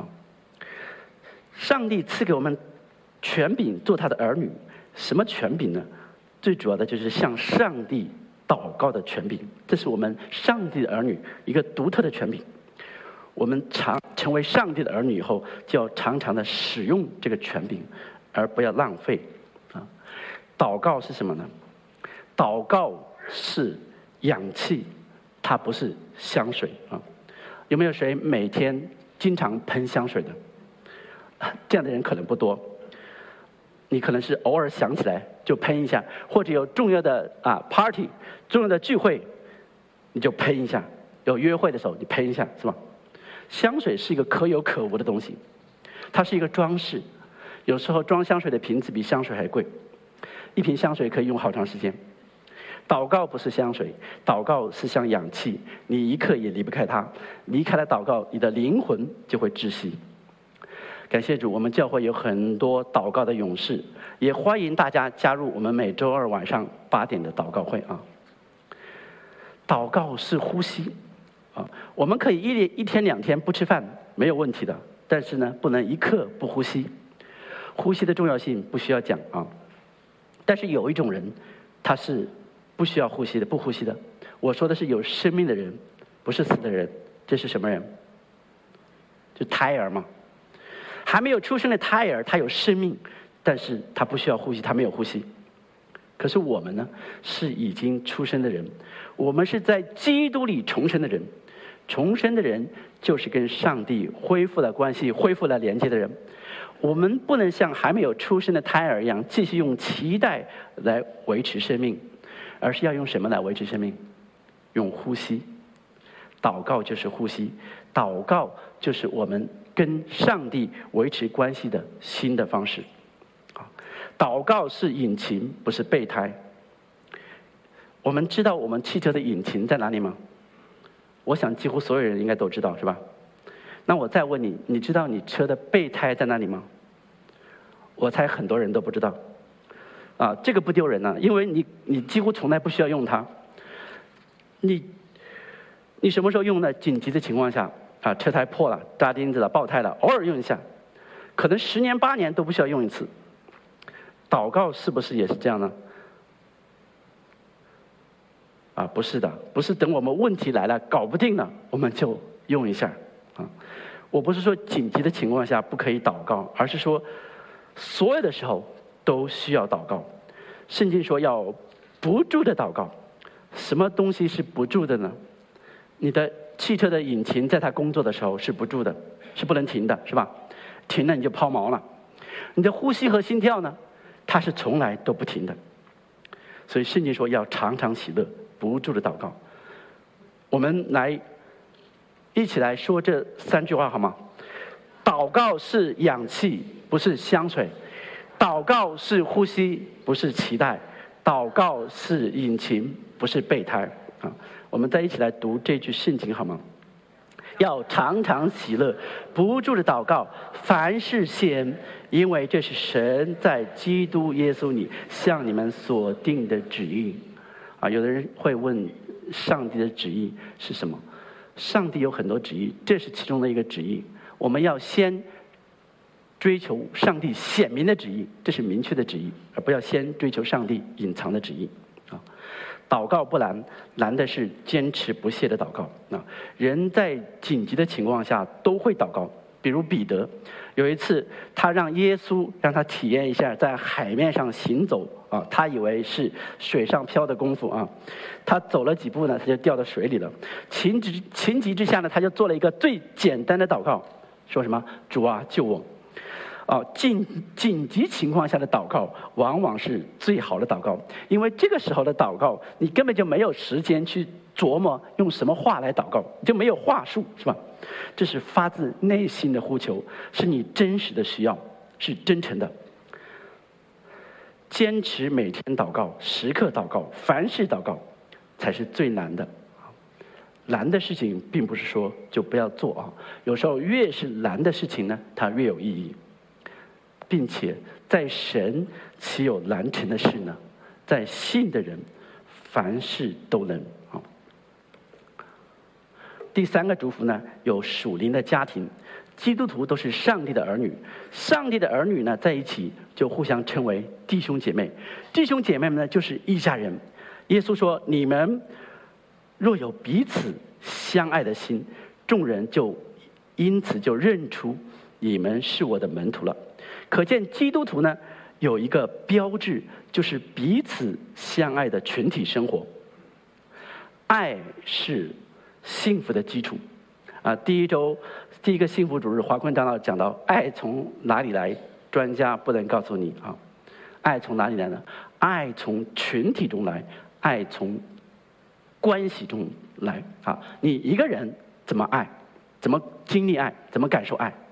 上帝赐给我们权柄做他的儿女，什么权柄呢？最主要的就是向上帝祷告的权柄，这是我们上帝的儿女一个独特的权柄。我们成为上帝的儿女以后，就要常常的使用这个权柄，而不要浪费祷告是什么呢？祷告是氧气，它不是香水有没有谁每天经常喷香水的？这样的人可能不多。你可能是偶尔想起来就喷一下，或者有重要的party、重要的聚会，你就喷一下；有约会的时候你喷一下，是吧？香水是一个可有可无的东西，它是一个装饰。有时候装香水的瓶子比香水还贵，一瓶香水可以用好长时间。祷告不是香水，祷告是像氧气，你一刻也离不开它。离开了祷告，你的灵魂就会窒息。感谢主，我们教会有很多祷告的勇士，也欢迎大家加入我们每周二晚上8点的祷告会祷告是呼吸我们可以一天2天不吃饭没有问题的，但是呢，不能一刻不呼吸。呼吸的重要性不需要讲但是有一种人，他是不需要呼吸的，不呼吸的。我说的是有生命的人，不是死的人。这是什么人？就胎儿嘛。还没有出生的胎儿，他有生命，但是他不需要呼吸，他没有呼吸。可是我们呢，是已经出生的人，我们是在基督里重生的人。重生的人就是跟上帝恢复了关系、恢复了连接的人。我们不能像还没有出生的胎儿一样，继续用脐带来维持生命，而是要用什么来维持生命？用呼吸。祷告就是呼吸，祷告就是我们跟上帝维持关系的新的方式。祷告是引擎，不是备胎。我们知道我们汽车的引擎在哪里吗？我想几乎所有人应该都知道，是吧？那我再问你，你知道你车的备胎在哪里吗？我猜很多人都不知道。这个不丢人因为你几乎从来不需要用它。你什么时候用呢？紧急的情况下车胎破了、扎钉子了、爆胎了，偶尔用一下，可能10年8年都不需要用一次。祷告是不是也是这样呢？不是的，不是等我们问题来了搞不定了我们就用一下我不是说紧急的情况下不可以祷告，而是说所有的时候都需要祷告。圣经说要不住的祷告。什么东西是不住的呢？你的汽车的引擎在它工作的时候是不住的，是不能停的，是吧？停了你就抛锚了。你的呼吸和心跳呢，它是从来都不停的。所以圣经说要常常喜乐，不住的祷告。我们一起来说这3句话好吗？祷告是氧气，不是香水；祷告是呼吸，不是脐带；祷告是引擎，不是备胎我们再一起来读这句圣经好吗？要常常喜乐，不住的祷告，凡事谢恩，因为这是神在基督耶稣里向你们所定的旨意有的人会问上帝的旨意是什么？上帝有很多旨意，这是其中的一个旨意。我们要先追求上帝显明的旨意，这是明确的旨意，而不要先追求上帝隐藏的旨意祷告不难，难的是坚持不懈的祷告人在紧急的情况下都会祷告， 比如彼得，有一次他让耶稣让他体验一下在海面上行走啊，他以为是水上漂的功夫啊，他走了几步呢，他就掉到水里了。情急之下呢，他就做了一个最简单的祷告，说什么“主啊，救我”。紧急情况下的祷告往往是最好的祷告，因为这个时候的祷告，你根本就没有时间去琢磨用什么话来祷告，就没有话术，是吧？这是发自内心的呼求，是你真实的需要，是真诚的。坚持每天祷告，时刻祷告，凡事祷告，才是最难的。难的事情并不是说就不要做啊，有时候越是难的事情呢，它越有意义。并且在神岂有难成的事呢？在信的人，凡事都能。第三个祝福呢，有属灵的家庭，基督徒都是上帝的儿女，上帝的儿女呢，在一起就互相称为弟兄姐妹，弟兄姐妹们呢，就是一家人。耶稣说：“你们若有彼此相爱的心，众人就因此就认出你们是我的门徒了。”可见基督徒呢有一个标志，就是彼此相爱的群体生活。爱是幸福的基础啊！第一个幸福主日，华坤长老讲到，爱从哪里来？专家不能告诉你啊。爱从哪里来呢？爱从群体中来，爱从关系中来啊！你一个人怎么爱？怎么经历爱？怎么感受爱？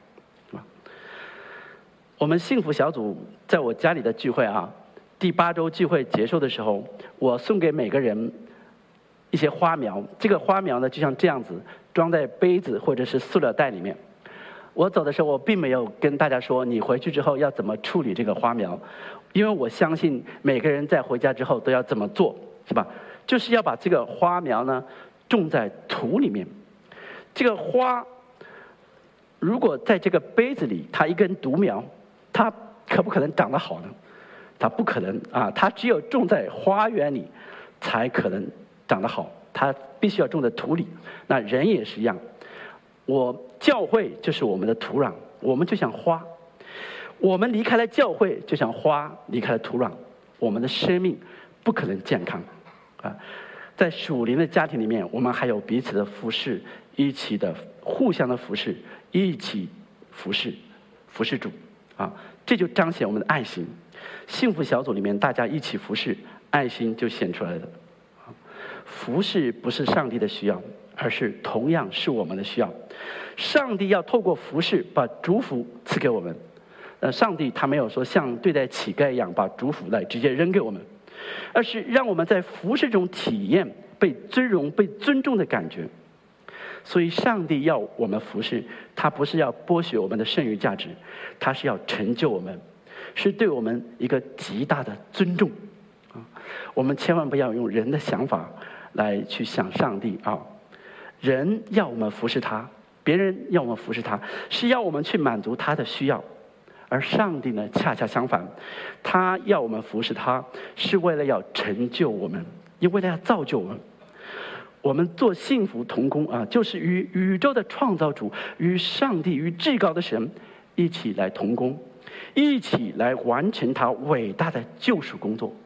我们幸福小组在我家里的聚会啊，第8周聚会结束的时候，我送给每个人一些花苗。这个花苗呢，就像这样子，装在杯子或者是塑料袋里面。我走的时候，我并没有跟大家说你回去之后要怎么处理这个花苗，因为我相信每个人在回家之后都要怎么做，是吧？就是要把这个花苗呢种在土里面。这个花如果在这个杯子里，它一根独苗，它可不可能长得好呢？它不可能啊！它只有种在花园里，才可能长得好。它必须要种在土里。那人也是一样，教会就是我们的土壤，我们就像花。我们离开了教会，就像花离开了土壤，我们的生命不可能健康啊！在属灵的家庭里面，我们还有彼此的服侍，一起的互相的服侍，一起服侍主。啊，这就彰显我们的爱心。幸福小组里面，大家一起服侍，爱心就显出来了。服侍不是上帝的需要，而是同样是我们的需要。上帝要透过服侍把祝福赐给我们。上帝他没有说像对待乞丐一样把祝福来直接扔给我们，而是让我们在服侍中体验被尊荣、被尊重的感觉。所以上帝要我们服侍，他不是要剥削我们的剩余价值，他是要成就我们，是对我们一个极大的尊重啊！我们千万不要用人的想法来去想上帝啊！人要我们服侍他，别人要我们服侍他，是要我们去满足他的需要，而上帝呢，恰恰相反，他要我们服侍他，是为了要成就我们，也为了要造就我们。我们做幸福同工啊，就是与宇宙的创造主、与上帝、与至高的神一起来同工，一起来完成他伟大的救赎工作。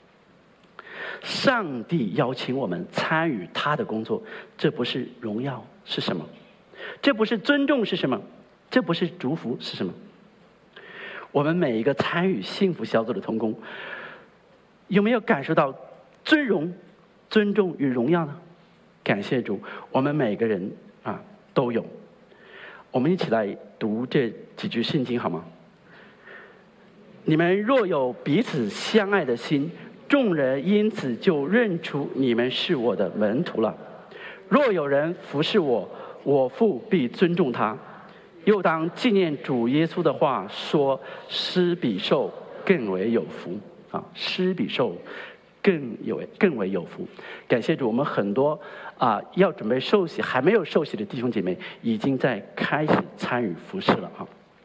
上帝邀请我们参与他的工作，这不是荣耀是什么？这不是尊重是什么？这不是祝福是什么？我们每一个参与幸福小组的同工，有没有感受到尊荣、尊重与荣耀呢？感谢主，我们每个人啊都有。我们一起来读这几句圣经好吗？你们若有彼此相爱的心，众人因此就认出你们是我的门徒了。若有人服侍我，我父必尊重他。又当纪念主耶稣的话说：施比受更为有福啊！施比受更为有福。感谢主，我们很多要准备受洗还没有受洗的弟兄姐妹，已经在开始参与服事了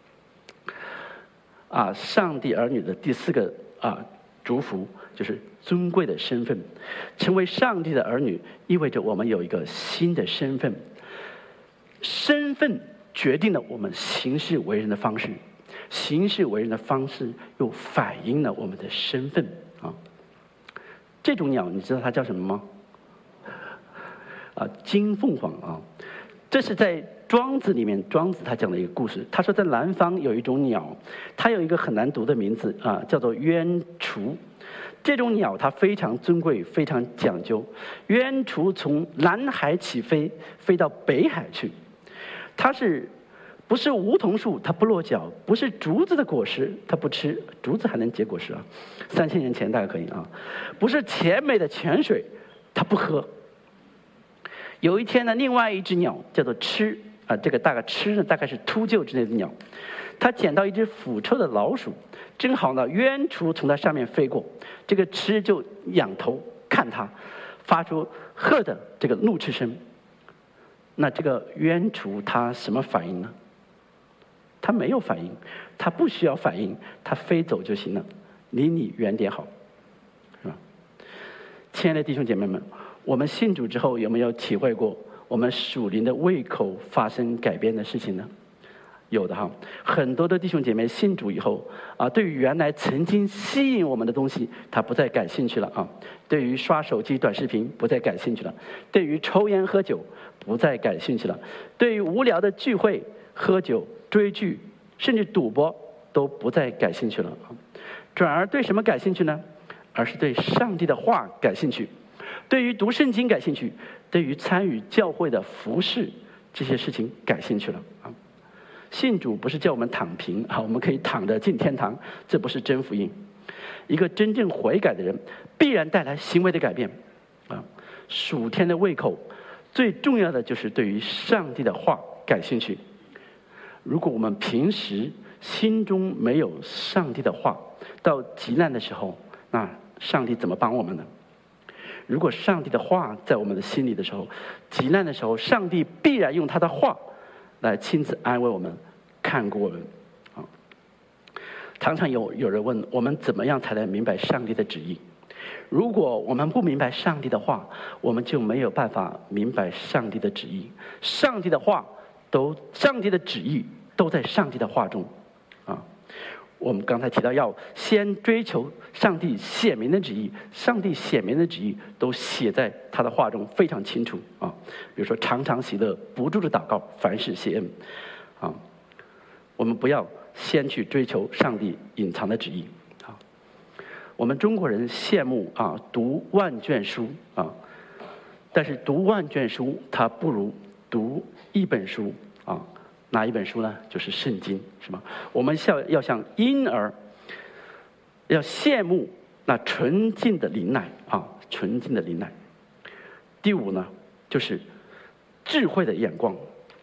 上帝儿女的第4个祝福就是尊贵的身份。成为上帝的儿女，意味着我们有一个新的身份。身份决定了我们行事为人的方式，行事为人的方式又反映了我们的身份啊。这种鸟你知道它叫什么吗？金凤凰啊，这是在庄子里面，庄子他讲的一个故事。他说在南方有一种鸟，它有一个很难读的名字啊，叫做鸢雏。这种鸟它非常尊贵，非常讲究。鸢雏从南海起飞，飞到北海去。它不是梧桐树，它不落脚；不是竹子的果实，它不吃。竹子还能结果实啊，3000年前大概可以啊。不是甜美的泉水，它不喝。有一天呢，另外一只鸟叫做鸱啊，这个鸱呢大概是秃鹫之类的鸟，它捡到一只腐臭的老鼠，正好呢鸢雏从它上面飞过，这个鸱就仰头看它，发出喝的这个怒斥声。那这个鸢雏它什么反应呢？它没有反应，它不需要反应，它飞走就行了，离你远点好，是吧？亲爱的弟兄姐妹们，我们信主之后有没有体会过我们属灵的胃口发生改变的事情呢？有的哈，很多的弟兄姐妹信主以后啊，对于原来曾经吸引我们的东西，他不再感兴趣了啊。对于刷手机短视频不再感兴趣了，对于抽烟喝酒不再感兴趣了，对于无聊的聚会、喝酒、追剧，甚至赌博都不再感兴趣了啊。转而对什么感兴趣呢？而是对上帝的话感兴趣。对于读圣经感兴趣，对于参与教会的服事这些事情感兴趣了啊。信主不是叫我们躺平啊，我们可以躺着进天堂，这不是真福音。一个真正悔改的人，必然带来行为的改变啊。属天的胃口，最重要的就是对于上帝的话感兴趣。如果我们平时心中没有上帝的话，到极难的时候，那上帝怎么帮我们呢？如果上帝的话在我们的心里的时候，极难的时候，上帝必然用他的话来亲自安慰我们，看顾我们啊。常常有人问我们怎么样才能明白上帝的旨意？如果我们不明白上帝的话，我们就没有办法明白上帝的旨意。上帝的话上帝的旨意都在上帝的话中啊。我们刚才提到要先追求上帝显明的旨意，上帝显明的旨意都写在他的话中，非常清楚啊。比如说常常喜乐，不住的祷告，凡事谢恩啊。我们不要先去追求上帝隐藏的旨意啊。我们中国人羡慕啊读万卷书啊，但是读万卷书它不如读一本书啊。哪一本书呢？就是圣经，是吧？我们要像婴儿，要羡慕那纯净的灵奶啊，纯净的灵奶。第五呢，就是智慧的眼光。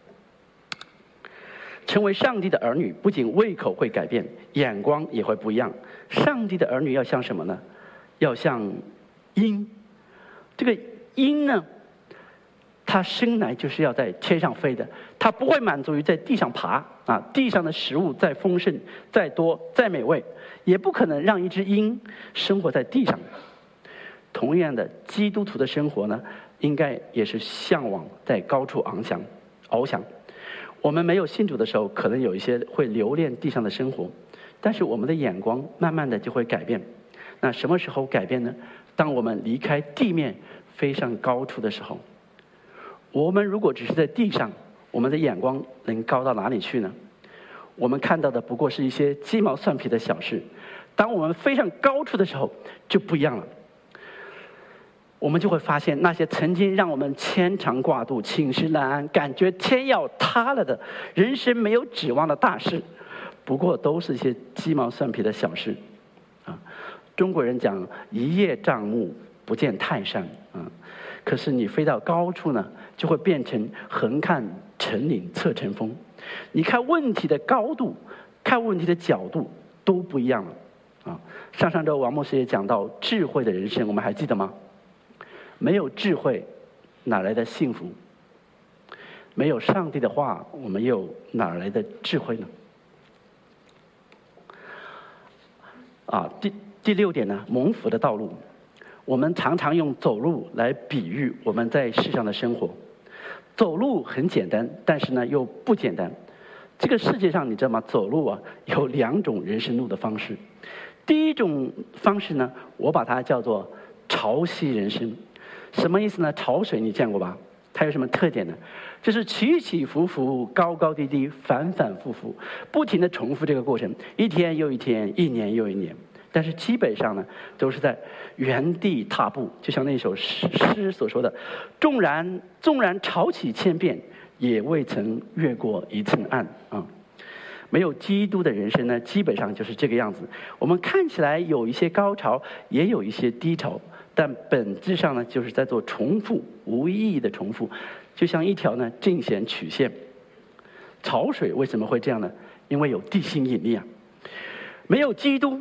成为上帝的儿女，不仅胃口会改变，眼光也会不一样。上帝的儿女要像什么呢？要像鹰。这个鹰呢，它生来就是要在天上飞的，它不会满足于在地上爬啊。地上的食物再丰盛、再多、再美味，也不可能让一只鹰生活在地上。同样的，基督徒的生活呢，应该也是向往在高处翱翔。我们没有信主的时候，可能有一些会留恋地上的生活，但是我们的眼光慢慢的就会改变。那什么时候改变呢？当我们离开地面飞上高处的时候。我们如果只是在地上，我们的眼光能高到哪里去呢？我们看到的不过是一些鸡毛蒜皮的小事。当我们飞上高处的时候，就不一样了。我们就会发现，那些曾经让我们牵肠挂肚、寝食难安、感觉天要塌了的人生没有指望的大事，不过都是一些鸡毛蒜皮的小事啊。中国人讲一叶障目，不见泰山啊。可是你飞到高处呢，就会变成横看成岭侧成峰。你看问题的高度，看问题的角度都不一样了啊。上周王牧师也讲到智慧的人生，我们还记得吗？没有智慧，哪来的幸福？没有上帝的话，我们又哪来的智慧呢？啊，第六点呢，蒙福的道路。我们常常用走路来比喻我们在世上的生活。 走路很简单，但是呢又不简单。这个世界上你知道吗？走路啊有2种人生路的方式。第一种方式呢，我把它叫做潮汐人生。什么意思呢？潮水你见过吧？它有什么特点呢？就是起起伏伏、高高低低、反反复复，不停地重复这个过程，一天又一天，一年又一年。但是基本上呢，都是在原地踏步，就像那首诗所说的：“纵然潮起千遍，也未曾越过一层岸。”啊，没有基督的人生呢，基本上就是这个样子。我们看起来有一些高潮，也有一些低潮，但本质上呢，就是在做重复、无意义的重复，就像一条呢正弦曲线。潮水为什么会这样呢？因为有地心引力啊。没有基督。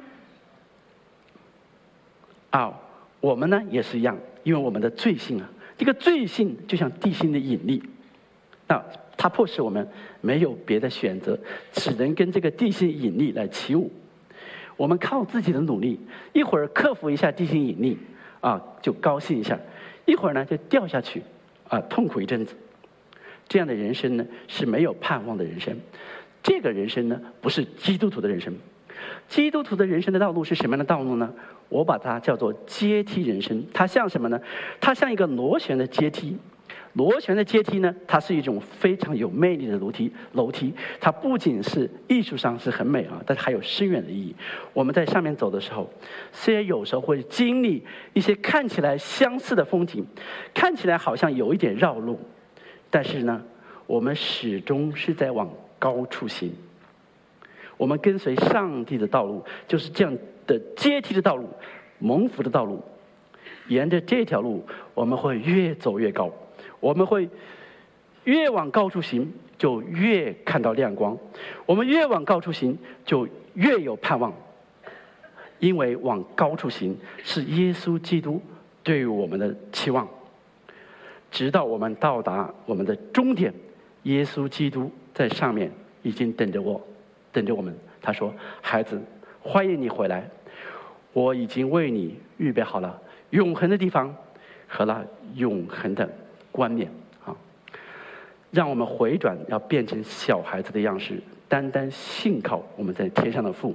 我们呢也是一样，因为我们的罪性啊，这个罪性就像地心的引力，它迫使我们没有别的选择，只能跟这个地心引力来起舞。我们靠自己的努力，一会儿克服一下地心引力就高兴一下，一会儿呢就掉下去痛苦一阵子。这样的人生呢是没有盼望的人生。这个人生呢不是基督徒的人生。基督徒的人生的道路是什么样的道路呢？我把它叫做阶梯人生。它像什么呢？它像一个螺旋的阶梯。螺旋的阶梯呢，它是一种非常有魅力的楼梯。它不仅是艺术上是很美但是还有深远的意义。我们在上面走的时候，虽然有时候会经历一些看起来相似的风景，看起来好像有一点绕路，但是呢，我们始终是在往高处行。我们跟随上帝的道路，就是这样的阶梯的道路，蒙福的道路。沿着这条路，我们会越走越高，我们会越往高处行，就越看到亮光。我们越往高处行，就越有盼望。因为往高处行是耶稣基督对于我们的期望。直到我们到达我们的终点，耶稣基督在上面已经等着我们。他说：“孩子，欢迎你回来，我已经为你预备好了永恒的地方和那永恒的冠冕让我们回转，要变成小孩子的样式，单单信靠我们在天上的父，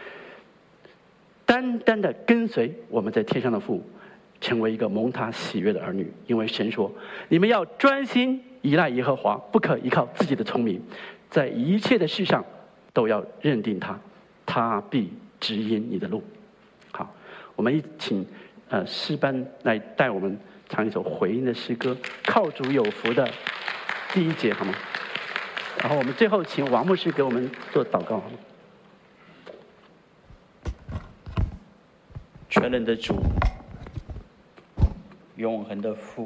单单的跟随我们在天上的父，成为一个蒙他喜悦的儿女。因为神说，你们要专心依赖耶和华，不可依靠自己的聪明，在一切的事上都要认定他，他必指引你的路。”好，我们一请诗班来带我们唱一首回应的诗歌，靠主有福的第1节，好吗？然后我们最后请王牧师给我们做祷告，好吗？ 全能的主，永恒的父，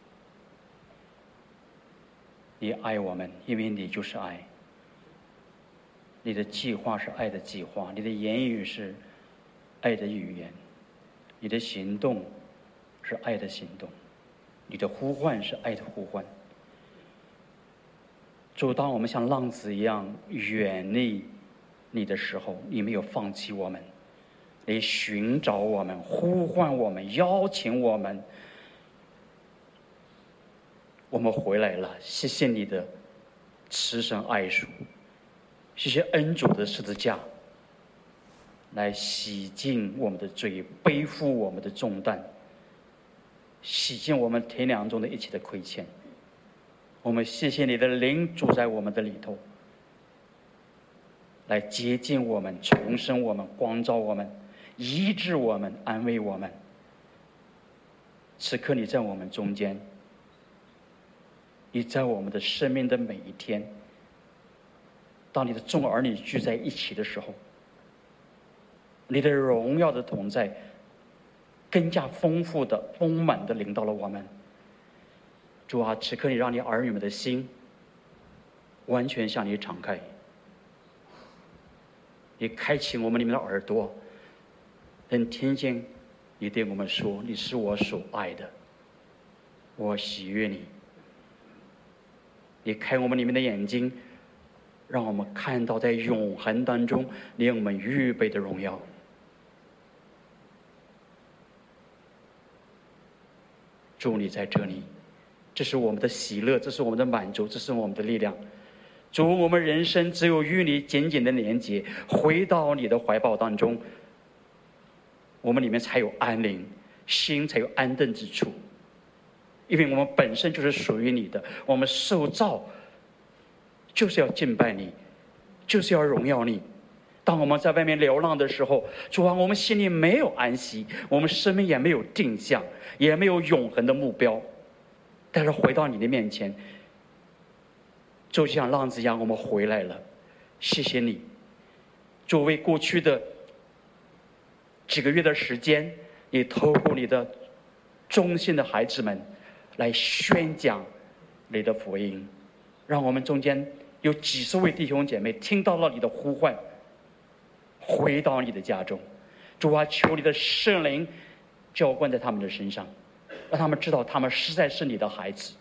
你爱我们，因为你就是爱。你的计划是爱的计划，你的言语是爱的语言，你的行动是爱的行动，你的呼唤是爱的呼唤。主，当我们像浪子一样远离你的时候，你没有放弃我们，你寻找我们，呼唤我们，邀请我们，我们回来了。谢谢你的慈神爱属，谢谢恩主的十字架，来洗净我们的罪，背负我们的重担，洗净我们天良中的一切的亏欠。我们谢谢你的灵住在我们的里头，来接近我们，重生我们，光照我们，医治我们，安慰我们。此刻你在我们中间，你在我们的生命的每一天，当你的众儿女聚在一起的时候，你的荣耀的同在更加丰富的丰满的领到了我们。主啊，此刻你让你儿女们的心完全向你敞开，你开启我们里面的耳朵，能听见你对我们说，你是我所爱的，我喜悦你。你开我们里面的眼睛，让我们看到在永恒当中你为我们预备的荣耀。主，你在这里这是我们的喜乐，这是我们的满足，这是我们的力量。主，我们人生只有与你紧紧的连结，回到你的怀抱当中，我们里面才有安宁，心才有安顿之处。因为我们本身就是属于你的，我们受造就是要敬拜你，就是要荣耀你。当我们在外面流浪的时候，主啊，我们心里没有安息，我们生命也没有定向，也没有永恒的目标。但是回到你的面前，就像浪子一样，我们回来了。谢谢你，主，为过去的几个月的时间，你透过你的忠心的孩子们来宣讲你的福音，让我们中间有几十位弟兄姐妹听到了你的呼唤，回到你的家中。主啊，求你的圣灵浇灌在他们的身上，让他们知道他们实在是你的孩子。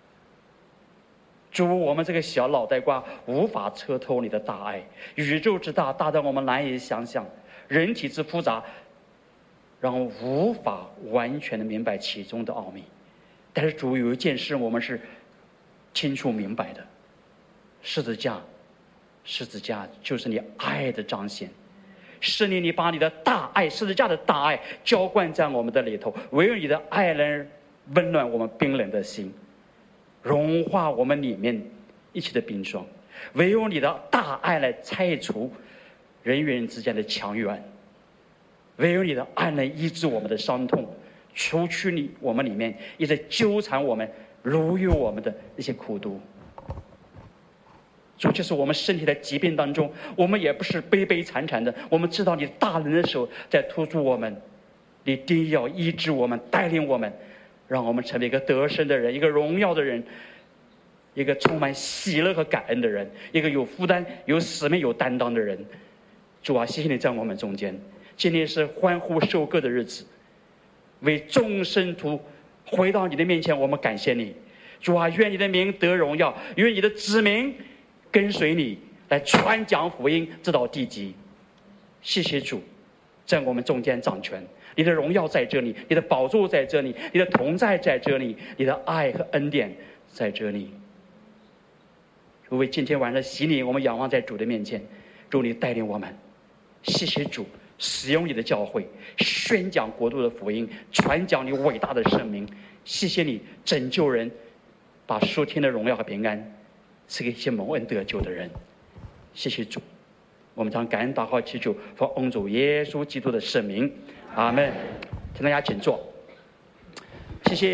主，我们这个小脑袋瓜无法测透你的大爱，宇宙之大，大到我们难以想象，人体之复杂，让我们无法完全的明白其中的奥秘。但是主，有一件事我们是清楚明白的，十字架就是你爱的彰显。是你把你的大爱，十字架的大爱浇灌在我们的里头，唯有你的爱能温暖我们冰冷的心，融化我们里面一起的冰霜。唯有你的大爱来拆除人与人之间的墙垣，唯有你的爱能医治我们的伤痛，除去我们里面一直纠缠我们、奴役我们的那些苦毒。主，就是我们身体的疾病当中，我们也不是悲悲惨惨的，我们知道你大能的手在托住我们，你定要医治我们，带领我们，让我们成为一个得胜的人，一个荣耀的人，一个充满喜乐和感恩的人，一个有负担、有使命、有担当的人。主啊，谢谢你在我们中间。今天是欢呼收割的日子，为众生徒回到你的面前，我们感谢你。主啊，愿你的名得荣耀，愿你的子民跟随你来传讲福音，直到地极。谢谢主，在我们中间掌权，你的荣耀在这里，你的宝座在这里，你的同在在这里，你的爱和恩典在这里。主，为今天晚上的洗礼，我们仰望在主的面前，主你带领我们。谢谢主，使用你的教会，宣讲国度的福音，传讲你伟大的圣名。谢谢你拯救人，把属天的荣耀和平安赐给一些蒙恩得救的人。谢谢主，我们将感恩祷告祈求，奉恩主耶稣基督的圣名，阿门。请大家请坐，谢谢。